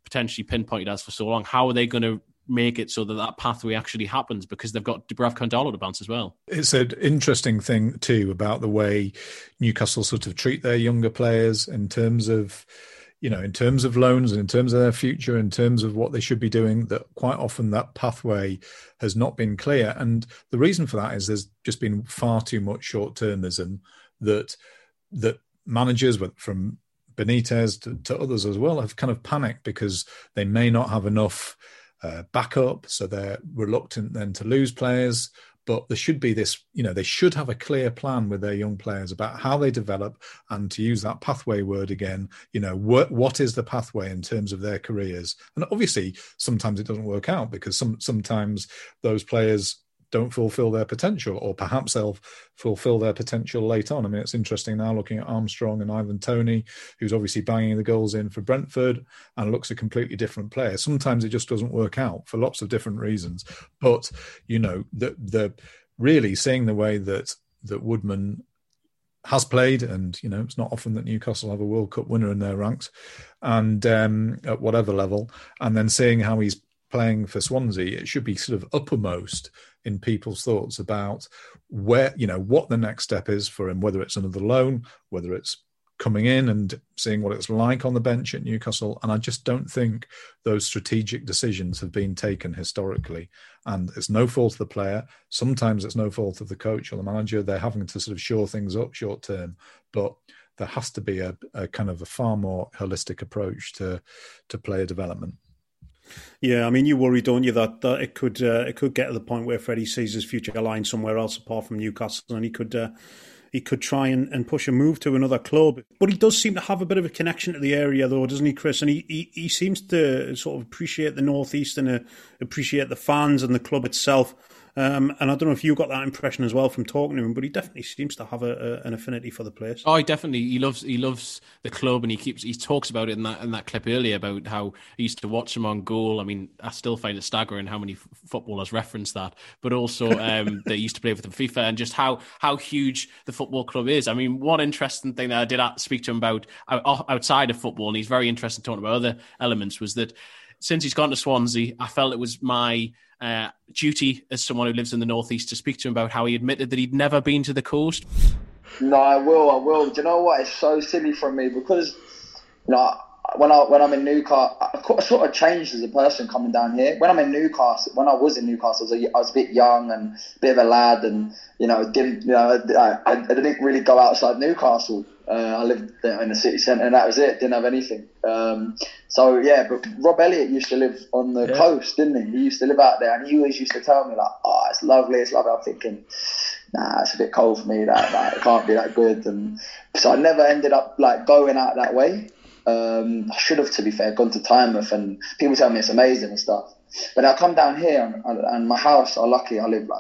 potentially pinpointed as for so long, how are they going to make it so that that pathway actually happens? Because they've got Dubravka Kandalo to bounce as well. It's an interesting thing too about the way Newcastle sort of treat their younger players in terms of, you know, in terms of loans and in terms of their future, in terms of what they should be doing, that quite often that pathway has not been clear. And the reason for that is there's just been far too much short-termism that that managers, from Benitez to, to others as well, have kind of panicked because they may not have enough uh, backup, so they're reluctant then to lose players. But there should be this, you know, they should have a clear plan with their young players about how they develop, and to use that pathway word again, you know, what what is the pathway in terms of their careers? And obviously, sometimes it doesn't work out because some sometimes those players don't fulfill their potential, or perhaps they'll fulfill their potential late on. I mean, it's interesting now looking at Armstrong and Ivan Toney, who's obviously banging the goals in for Brentford and looks a completely different player. Sometimes it just doesn't work out for lots of different reasons. But, you know, the, the really seeing the way that, that Woodman has played, and, you know, it's not often that Newcastle have a World Cup winner in their ranks, and um, at whatever level, and then seeing how he's playing for Swansea, it should be sort of uppermost in people's thoughts about where, you know, what the next step is for him, whether it's another loan, whether it's coming in and seeing what it's like on the bench at Newcastle. And I just don't think those strategic decisions have been taken historically. And it's no fault of the player. Sometimes it's no fault of the coach or the manager. They're having to sort of shore things up short term. But there has to be a, a kind of a far more holistic approach to, to player development. Yeah, I mean, you worry, don't you, that, that it could uh, it could get to the point where Freddie sees his future aligned somewhere else apart from Newcastle, and he could uh, he could try and, and push a move to another club. But he does seem to have a bit of a connection to the area, though, doesn't he, Chris? And he he, he seems to sort of appreciate the North East and uh, appreciate the fans and the club itself. Um, and I don't know if you got that impression as well from talking to him, but he definitely seems to have a, a, an affinity for the place. Oh, he definitely he loves he loves the club, and he keeps he talks about it in that in that clip earlier about how he used to watch him on goal. I mean, I still find it staggering how many f- footballers reference that, but also um, they used to play with him FIFA, and just how how huge the football club is. I mean, one interesting thing that I did speak to him about outside of football, and he's very interested in talking about other elements, was that since he's gone to Swansea, I felt it was my uh, duty as someone who lives in the North East to speak to him about how he admitted that he'd never been to the coast. No, I will, I will. Do you know what? It's so silly from me because, you know, when I when I'm in Newcastle, I sort of changed as a person coming down here. When I'm in Newcastle, when I was in Newcastle, I was a, I was a bit young and a bit of a lad, and you know, didn't you know, I, I didn't really go outside Newcastle. Uh, I lived there in the city centre, and that was it. Didn't have anything. Um, so yeah, but Rob Elliott used to live on the yeah. coast, didn't he? He used to live out there, and he always used to tell me like, "Oh, it's lovely, it's lovely." I'm thinking, nah, it's a bit cold for me. That, that it can't be that good. And so I never ended up like going out that way. Um, I should have, to be fair, gone to Tynemouth, and people tell me it's amazing and stuff. But I come down here, and, and my house, I'm lucky, I live like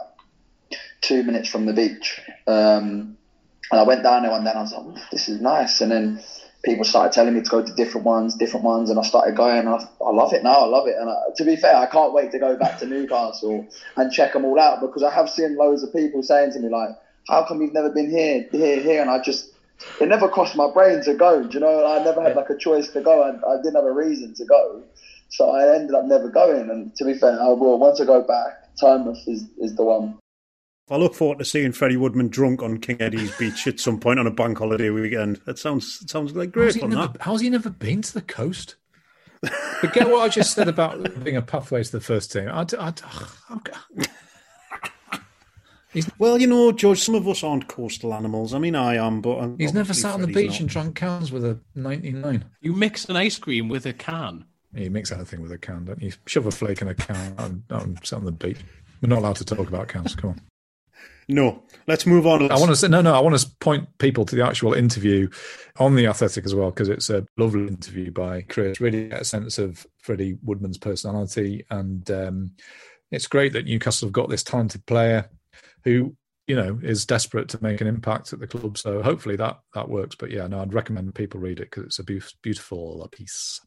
two minutes from the beach. Um, and I went down there one day, and I was like, this is nice. And then people started telling me to go to different ones, different ones, and I started going. And I, I love it now, I love it. And I, to be fair, I can't wait to go back to Newcastle and check them all out, because I have seen loads of people saying to me like, how come you've never been here, here, here? And I just... it never crossed my brain to go, do you know? I never had like a choice to go, and I didn't have a reason to go. So I ended up never going. And to be fair, I will. Once I go back, Tynemouth is, is the one. I look forward to seeing Freddie Woodman drunk on King Eddie's Beach at some point on a bank holiday weekend. That sounds it sounds like great fun. Never, how's he never been to the coast? Forget what I just said about being a pathway to the first team. I, I, I, He's, well, you know, George, some of us aren't coastal animals. I mean, I am, but... He's never sat on the beach not. and drank cans with a ninety-nine. You mix an ice cream with a can. Yeah, you mix anything with a can, don't you? Shove a flake in a can and, and sit on the beach. We're not allowed to talk about cans, come on. No, let's move on. Let's... I want to say, no, no, I want to point people to the actual interview on The Athletic as well, because it's a lovely interview by Chris. Really get a sense of Freddie Woodman's personality, and um, it's great that Newcastle have got this talented player who, you know, is desperate to make an impact at the club. So hopefully that that works. But yeah, no, I'd recommend people read it because it's a be- beautiful piece.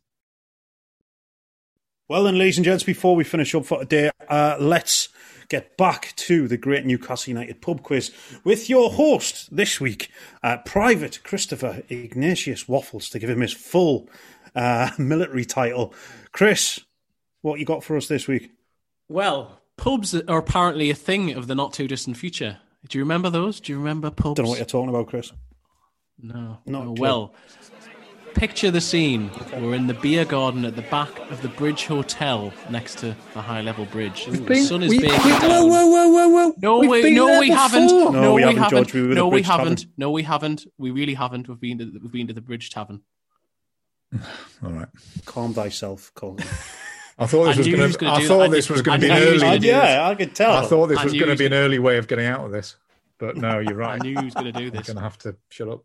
Well then, ladies and gents, before we finish up for today, uh, let's get back to the Great Newcastle United Pub Quiz with your host this week, uh, Private Christopher Ignatius Waffles, to give him his full uh, military title. Chris, what you got for us this week? Well, pubs are apparently a thing of the not too distant future. Do you remember those? Do you remember pubs? Don't know what you're talking about, Chris. No. Not oh, a clue. well, picture the scene. We're in the beer garden at the back of the Bridge Hotel next to the high level bridge. The Been- sun is we- baking we- down. whoa, whoa, whoa, whoa, whoa! No, We've we, been no, there we before. haven't. No, No, we we haven't, haven't. George. We were at no, the we Bridge haven't. Tavern. No, we haven't. We really haven't. We've been to the, we've been to the Bridge Tavern. All right. Calm thyself, Colin. I thought this I was knew he going was to. gonna I do thought that. this was I going to be knew an he was early. gonna do this. Yeah, I could tell. I thought this I was knew going he to be was an early way of getting out of this, but no, you're I right. knew he was going to do I'm this. going to have to shut up.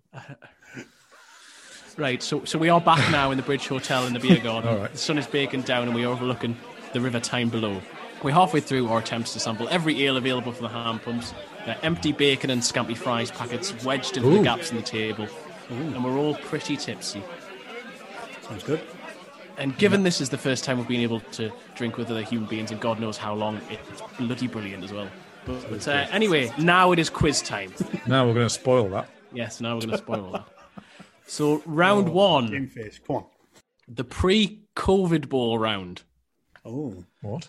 Right, so so we are back now in the Bridge Hotel in the beer garden. All right. The sun is baking down and we are overlooking the River Tyne below. We're halfway through our attempts to sample every ale available from the hand pumps. There are empty bacon and scampi fries packets wedged into Ooh. the gaps in the table. And we're all pretty tipsy. Sounds good. And given this is the first time we've been able to drink with other human beings in God knows how long, it's bloody brilliant as well. But, but uh, anyway, now it is quiz time. Now we're going to spoil that. Yes, now we're going to spoil that. So, round one, Game face. Come on. the pre-COVID ball round. Oh. What?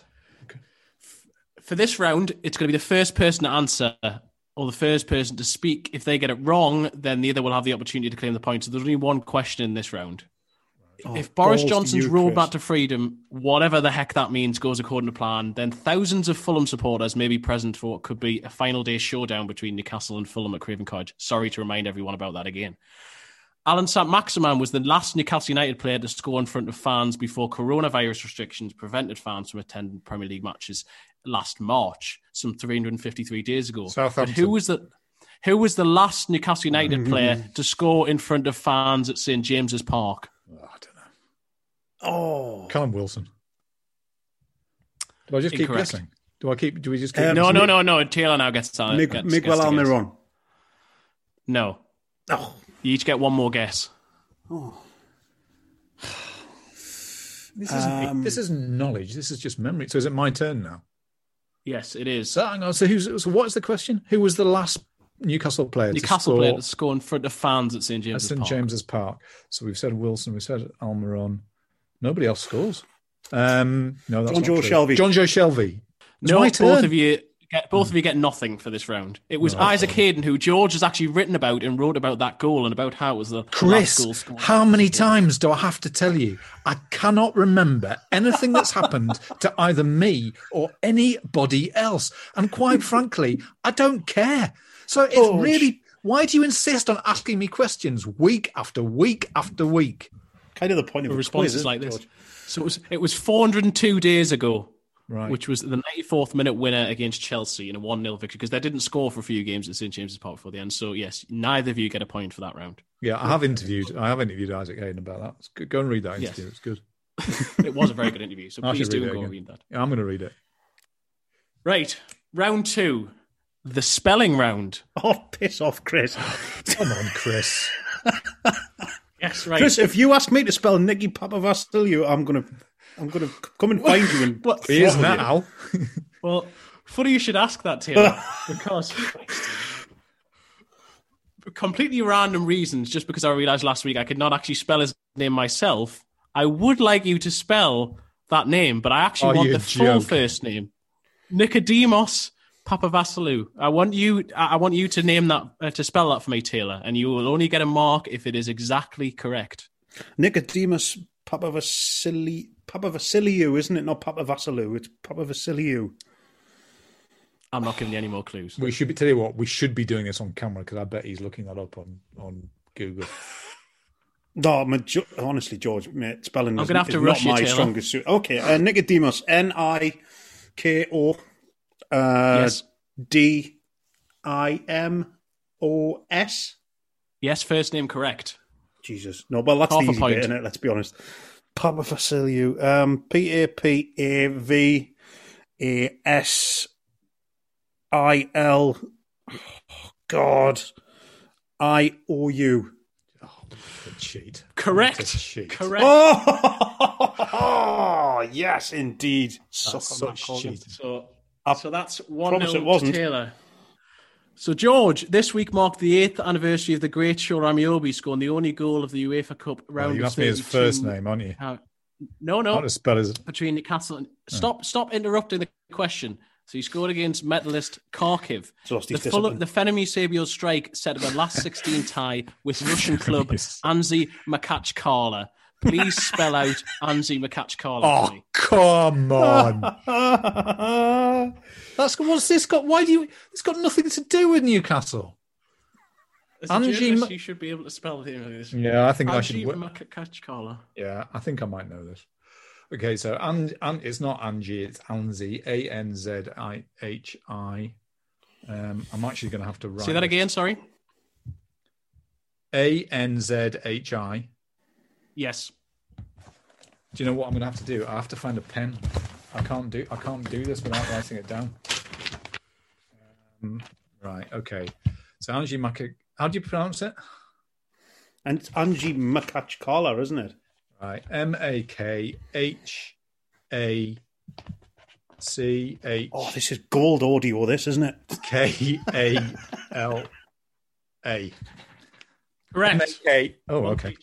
For this round, it's going to be the first person to answer or the first person to speak. If they get it wrong, then the other will have the opportunity to claim the point. So there's only one question in this round. If Boris balls to Johnson's you, roadmap Chris. to freedom, whatever the heck that means, goes according to plan, then thousands of Fulham supporters may be present for what could be a final day showdown between Newcastle and Fulham at Craven Cottage. Sorry to remind everyone about that again. Alan Saint-Maximin was the last Newcastle United player to score in front of fans before coronavirus restrictions prevented fans from attending Premier League matches last March, some three hundred fifty-three days ago. But Southampton. who was the who was the last Newcastle United player to score in front of fans at St James's Park? Oh, I don't know. Oh. Callum Wilson. Do I just keep Incorrect. guessing? Do I keep? Do we just keep? Um, No, so no, Mi- no, no. Taylor now gets to Mig- gets, Miguel gets to guess. Almiron. No, Oh. you each get one more guess. This isn't. Um, this isn't knowledge. This is just memory. So is it my turn now? Yes, it is. So hang on. So who's? So what's the question? Who was the last Newcastle player Newcastle to player score to score in front of fans at St at James's St Park. James's Park? So we've said Wilson. We've said Almiron. Nobody else scores. Um, no, that's John not Joe true. Shelby. John Joe Shelby. It's No, my both turn. of you get both of you get nothing for this round. It was Isaac Hayden, who George has actually written about and wrote about that goal and about how it was the Chris, last goal scored. how many times do I have to tell you? I cannot remember anything that's happened to either me or anybody else. And quite frankly, I don't care. So it's George. really, why do you insist on asking me questions week after week after week? Kind of the point of The a response quiz, is isn't like it, this. George? So it was it was four hundred two days ago, Right. which was the ninety-fourth minute winner against Chelsea in a one nil victory because they didn't score for a few games at St James's Park before the end. So yes, neither of you get a point for that round. Yeah, I have interviewed. I have interviewed Isaac Hayden about that. It's good. Go and read that Yes. interview. It's good. It was a very good interview, so I please should do read it go again. read that. Yeah, I'm going to read it. Right, round two, the spelling round. Oh, piss off, Chris. Come on, Chris. Yes, right. Chris, if you ask me to spell Nicky Papavasiliou, I'm gonna, I'm gonna come and find you and Well, He is throttle you. now. well, funny you should ask that, Taylor, because for completely random reasons, just because I realised last week I could not actually spell his name myself, I would like you to spell that name, but I actually Oh, want you the full joke. first name, Nicodemus Papavasiliou. I want you, I I want you to name that, uh, to spell that for me, Taylor, and you will only get a mark if it is exactly correct. Nicodemus Papavasili, Papavasiliou, isn't it? Not Papavasiliou. It's Papavasiliou. I'm not giving you any more clues. We should be, tell you what, we should be doing this on camera because I bet he's looking that up on, on Google. No, my, Jo- honestly, George, mate, spelling I'm is, gonna have to is rush not you, my Taylor. strongest suit. Okay, uh, Nicodemus, N I K O uh, Yes. D I M O S. Yes, first name correct. Jesus, no, well, that's Half the a easy point. bit, isn't it? Let's be honest. Papavasiliou, um, P A P A V A S I L. Oh, God, I O U. What a cheat. Correct. What a cheat. Correct. Oh, yes, indeed. Suck That's on that, such Colin. cheat. So, I so that's one promise nil it wasn't. to Taylor. So, George, this week marked the eighth anniversary of the great Shoram Iwobi scoring the only goal of the UEFA Cup round. Oh, you of asked me his thirty-two. first name, aren't you? How, no, no. How to spell his... Between Newcastle and... Stop, stop interrupting the question. So he scored against Metalist Kharkiv. The, full, the Fenemy Sabio strike set up a last sixteen tie with Russian club Anzi Makachkala. Please spell out Anzi Makachkala. Oh, for me. come on. That's what's this got? Why do you... It's got nothing to do with Newcastle. As a Anji journalist, Ma- you should be able to spell it. Yeah, I think I should... Anzi w- Makachkala. Yeah, I think I might know this. Okay, so and and it's not Angie, it's Anzi, A N Z I H I. Um, I'm actually going to have to write. Say that this. again. Sorry. A N Z H I. Yes. Do you know what I'm going to have to do? I have to find a pen. I can't do. I can't do this without writing it down. Um, right. Okay. So Angie Maka. How do you pronounce it? And it's Angie Makachkala, isn't it? Right. M A K H A C H. Oh, this is gold audio, this, isn't it? K A L A. Correct. M A K. Oh, okay.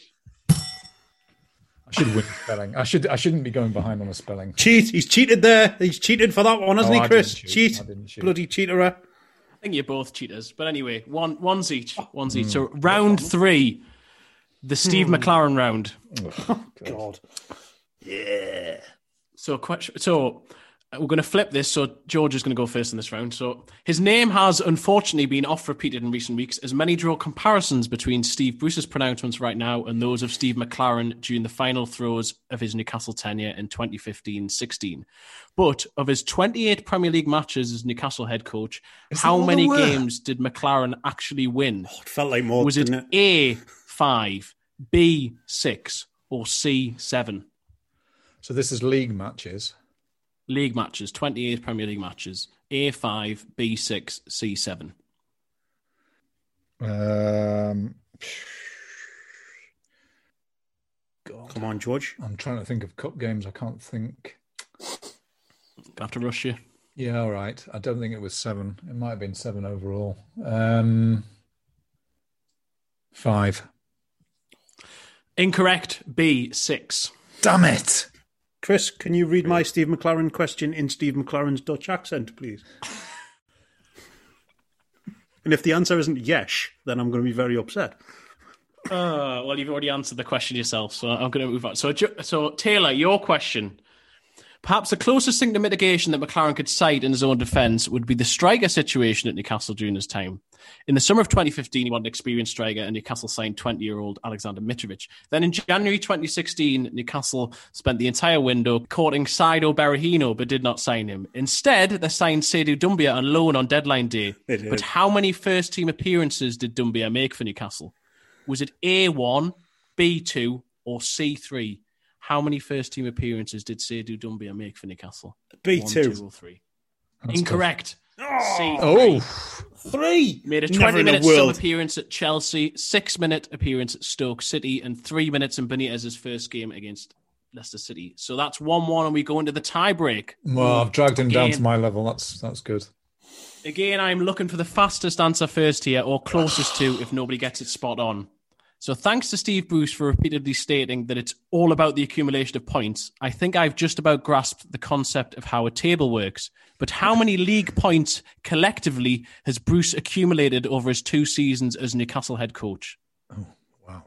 I should win spelling. I should. I shouldn't be going behind on a spelling. Cheat. He's cheated there. He's cheated for that one, hasn't Oh, he, I Chris? didn't cheat. Cheat. I didn't cheat. Bloody cheaterer. I think you're both cheaters. But anyway, one ones each. Ones each. So round three, the Steve McLaren round. Oh, God. Yeah. So question. So we're going to flip this. So George is going to go first in this round. So his name has unfortunately been oft repeated in recent weeks, as many draw comparisons between Steve Bruce's pronouncements right now and those of Steve McLaren during the final throes of his Newcastle tenure in twenty fifteen sixteen. But of his twenty-eight Premier League matches as Newcastle head coach, Is that how all many there were? games did McLaren actually win? It felt like more, Was it didn't it? A, five, B, six, or C, seven? So this is league matches. League matches, twenty-eight Premier League matches. A, five, B, six, C, seven. Um, Come on, George. I'm trying to think of cup games. I can't think. Gonna have to rush you. Yeah, all right. I don't think it was seven. It might have been seven overall. Um, five. Incorrect. B, six. Damn it! Chris, can you read my Steve McLaren question in Steve McLaren's Dutch accent, please? And if the answer isn't yes, then I'm going to be very upset. Uh, well, you've already answered the question yourself, so I'm going to move on. So, Jo- so Taylor, your question. Perhaps the closest thing to mitigation that McLaren could cite in his own defence would be the striker situation at Newcastle during his time. In the summer of twenty fifteen, he wanted an experienced striker, and Newcastle signed twenty-year-old Alexander Mitrovic. Then in January twenty sixteen, Newcastle spent the entire window courting Saido Berahino, but did not sign him. Instead, they signed Seydou Doumbia on loan on deadline day. They did. But how many first-team appearances did Doumbia make for Newcastle? Was it A one, B two, or C three? How many first-team appearances did Seydou Doumbia make for Newcastle? B two. One, two, or three? Incorrect. C three. Oh, Three! Made a Never in twenty-minute the sub world. appearance at Chelsea, six-minute appearance at Stoke City, and three minutes in Benitez's first game against Leicester City. So that's one one, and we go into the tie-break. well, I've dragged him down Again. to my level. That's that's good. Again, I'm looking for the fastest answer first here, or closest to, if nobody gets it spot on. So thanks to Steve Bruce for repeatedly stating that it's all about the accumulation of points, I think I've just about grasped the concept of how a table works. But how many league points collectively has Bruce accumulated over his two seasons as Newcastle head coach? Oh, wow.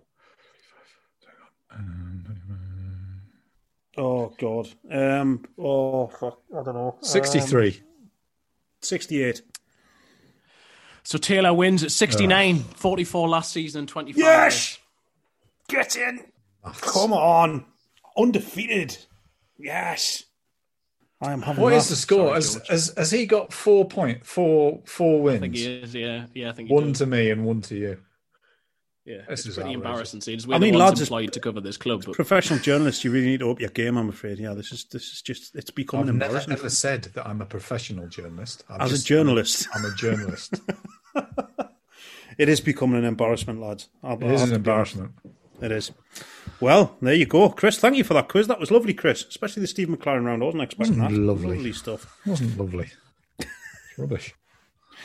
Oh, God. Um, oh, fuck, I don't know. sixty-three. sixty-eight. So Taylor wins at sixty-nine, forty-four last season and twenty-five. Yes! Get in! Come on. Undefeated. Yes. I am having What that. is the score? Sorry, has, George. has has he got four point four four wins? I think he is, yeah. Yeah, I think he One does. to me and one to you. Yeah, This it's is pretty outrageous. embarrassing. Seems I we're mean, the ones lads, it's- employed to cover this club. But Professional journalists, you really need to up your game, I'm afraid. Yeah, this is this is just, it's becoming I've never embarrassing. ever said that I'm a professional journalist. I'm As a just- journalist. I'm a journalist. It is becoming an embarrassment, lads. I'll, It I'll is have an to be honest. embarrassment. It is. Well, there you go. Chris, thank you for that quiz. That was lovely, Chris. Especially the Steve McLaren round. I wasn't expecting Wasn't that. lovely. Lovely stuff. It wasn't lovely. It's rubbish.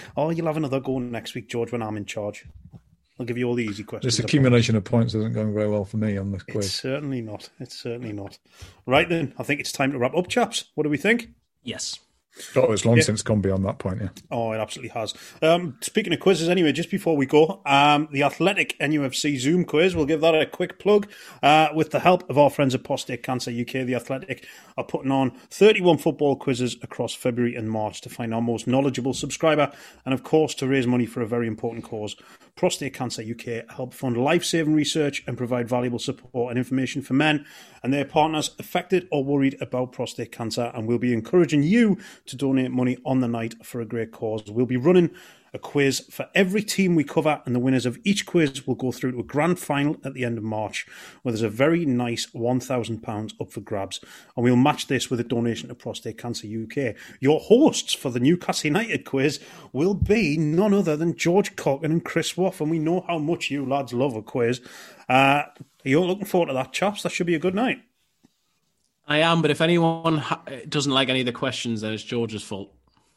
Oh, you'll have another go next week, George, when I'm in charge. I'll give you all the easy questions. This accumulation of points isn't going very well for me on this quiz. It's certainly not. It's certainly not. Right then, I think it's time to wrap up, chaps. What do we think? Yes. Oh, it's long Yeah. since gone beyond that point, yeah. Oh, it absolutely has. Um, speaking of quizzes, anyway, just before we go, um, the Athletic N U F C Zoom quiz, we'll give that a quick plug. Uh, with the help of our friends at Prostate Cancer U K, the Athletic are putting on thirty-one football quizzes across February and March to find our most knowledgeable subscriber and, of course, to raise money for a very important cause. Prostate Cancer U K help fund life-saving research and provide valuable support and information for men and their partners affected or worried about prostate cancer, and we'll be encouraging you to donate money on the night for a great cause. We'll be running a quiz for every team we cover, and the winners of each quiz will go through to a grand final at the end of March, where there's a very nice one thousand pounds up for grabs. And we'll match this with a donation to Prostate Cancer U K. Your hosts for the Newcastle United quiz will be none other than George Cocken and Chris Woff, and we know how much you lads love a quiz. Uh, are you all looking forward to that, chaps? That should be a good night. I am, but if anyone ha- doesn't like any of the questions, then it's George's fault.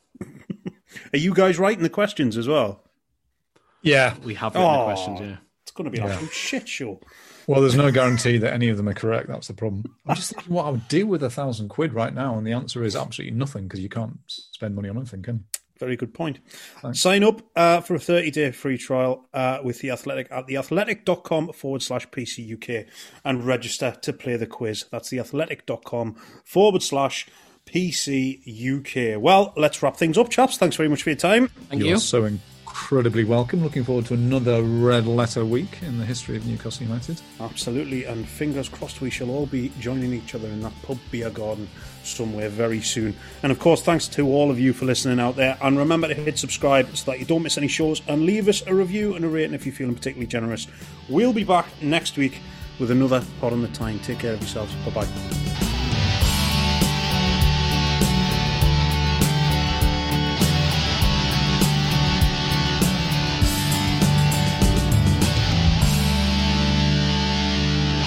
Are you guys writing the questions as well? Yeah. We have written Oh. the questions, yeah. It's going to be an Yeah. absolute shit show. Well, there's no guarantee that any of them are correct. That's the problem. I'm just thinking what I would do with a thousand quid right now, and the answer is absolutely nothing because you can't spend money on anything, can you? Very good point. Thanks. Sign up uh, for a thirty-day free trial uh, with The Athletic at theathletic.com forward slash PCUK and register to play the quiz. That's theathletic.com forward slash PCUK. Well, let's wrap things up, chaps. Thanks very much for your time. Thank You're you. so incredibly welcome. Looking forward to another red letter week in the history of Newcastle United. Absolutely, and fingers crossed we shall all be joining each other in that pub beer garden somewhere very soon. And of course, thanks to all of you for listening out there, and remember to hit subscribe so that you don't miss any shows, and leave us a review and a rating if you're feeling particularly generous. We'll be back next week with another Pod on the Tyne. Take care of yourselves. Bye-bye.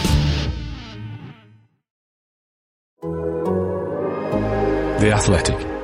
The Athletic.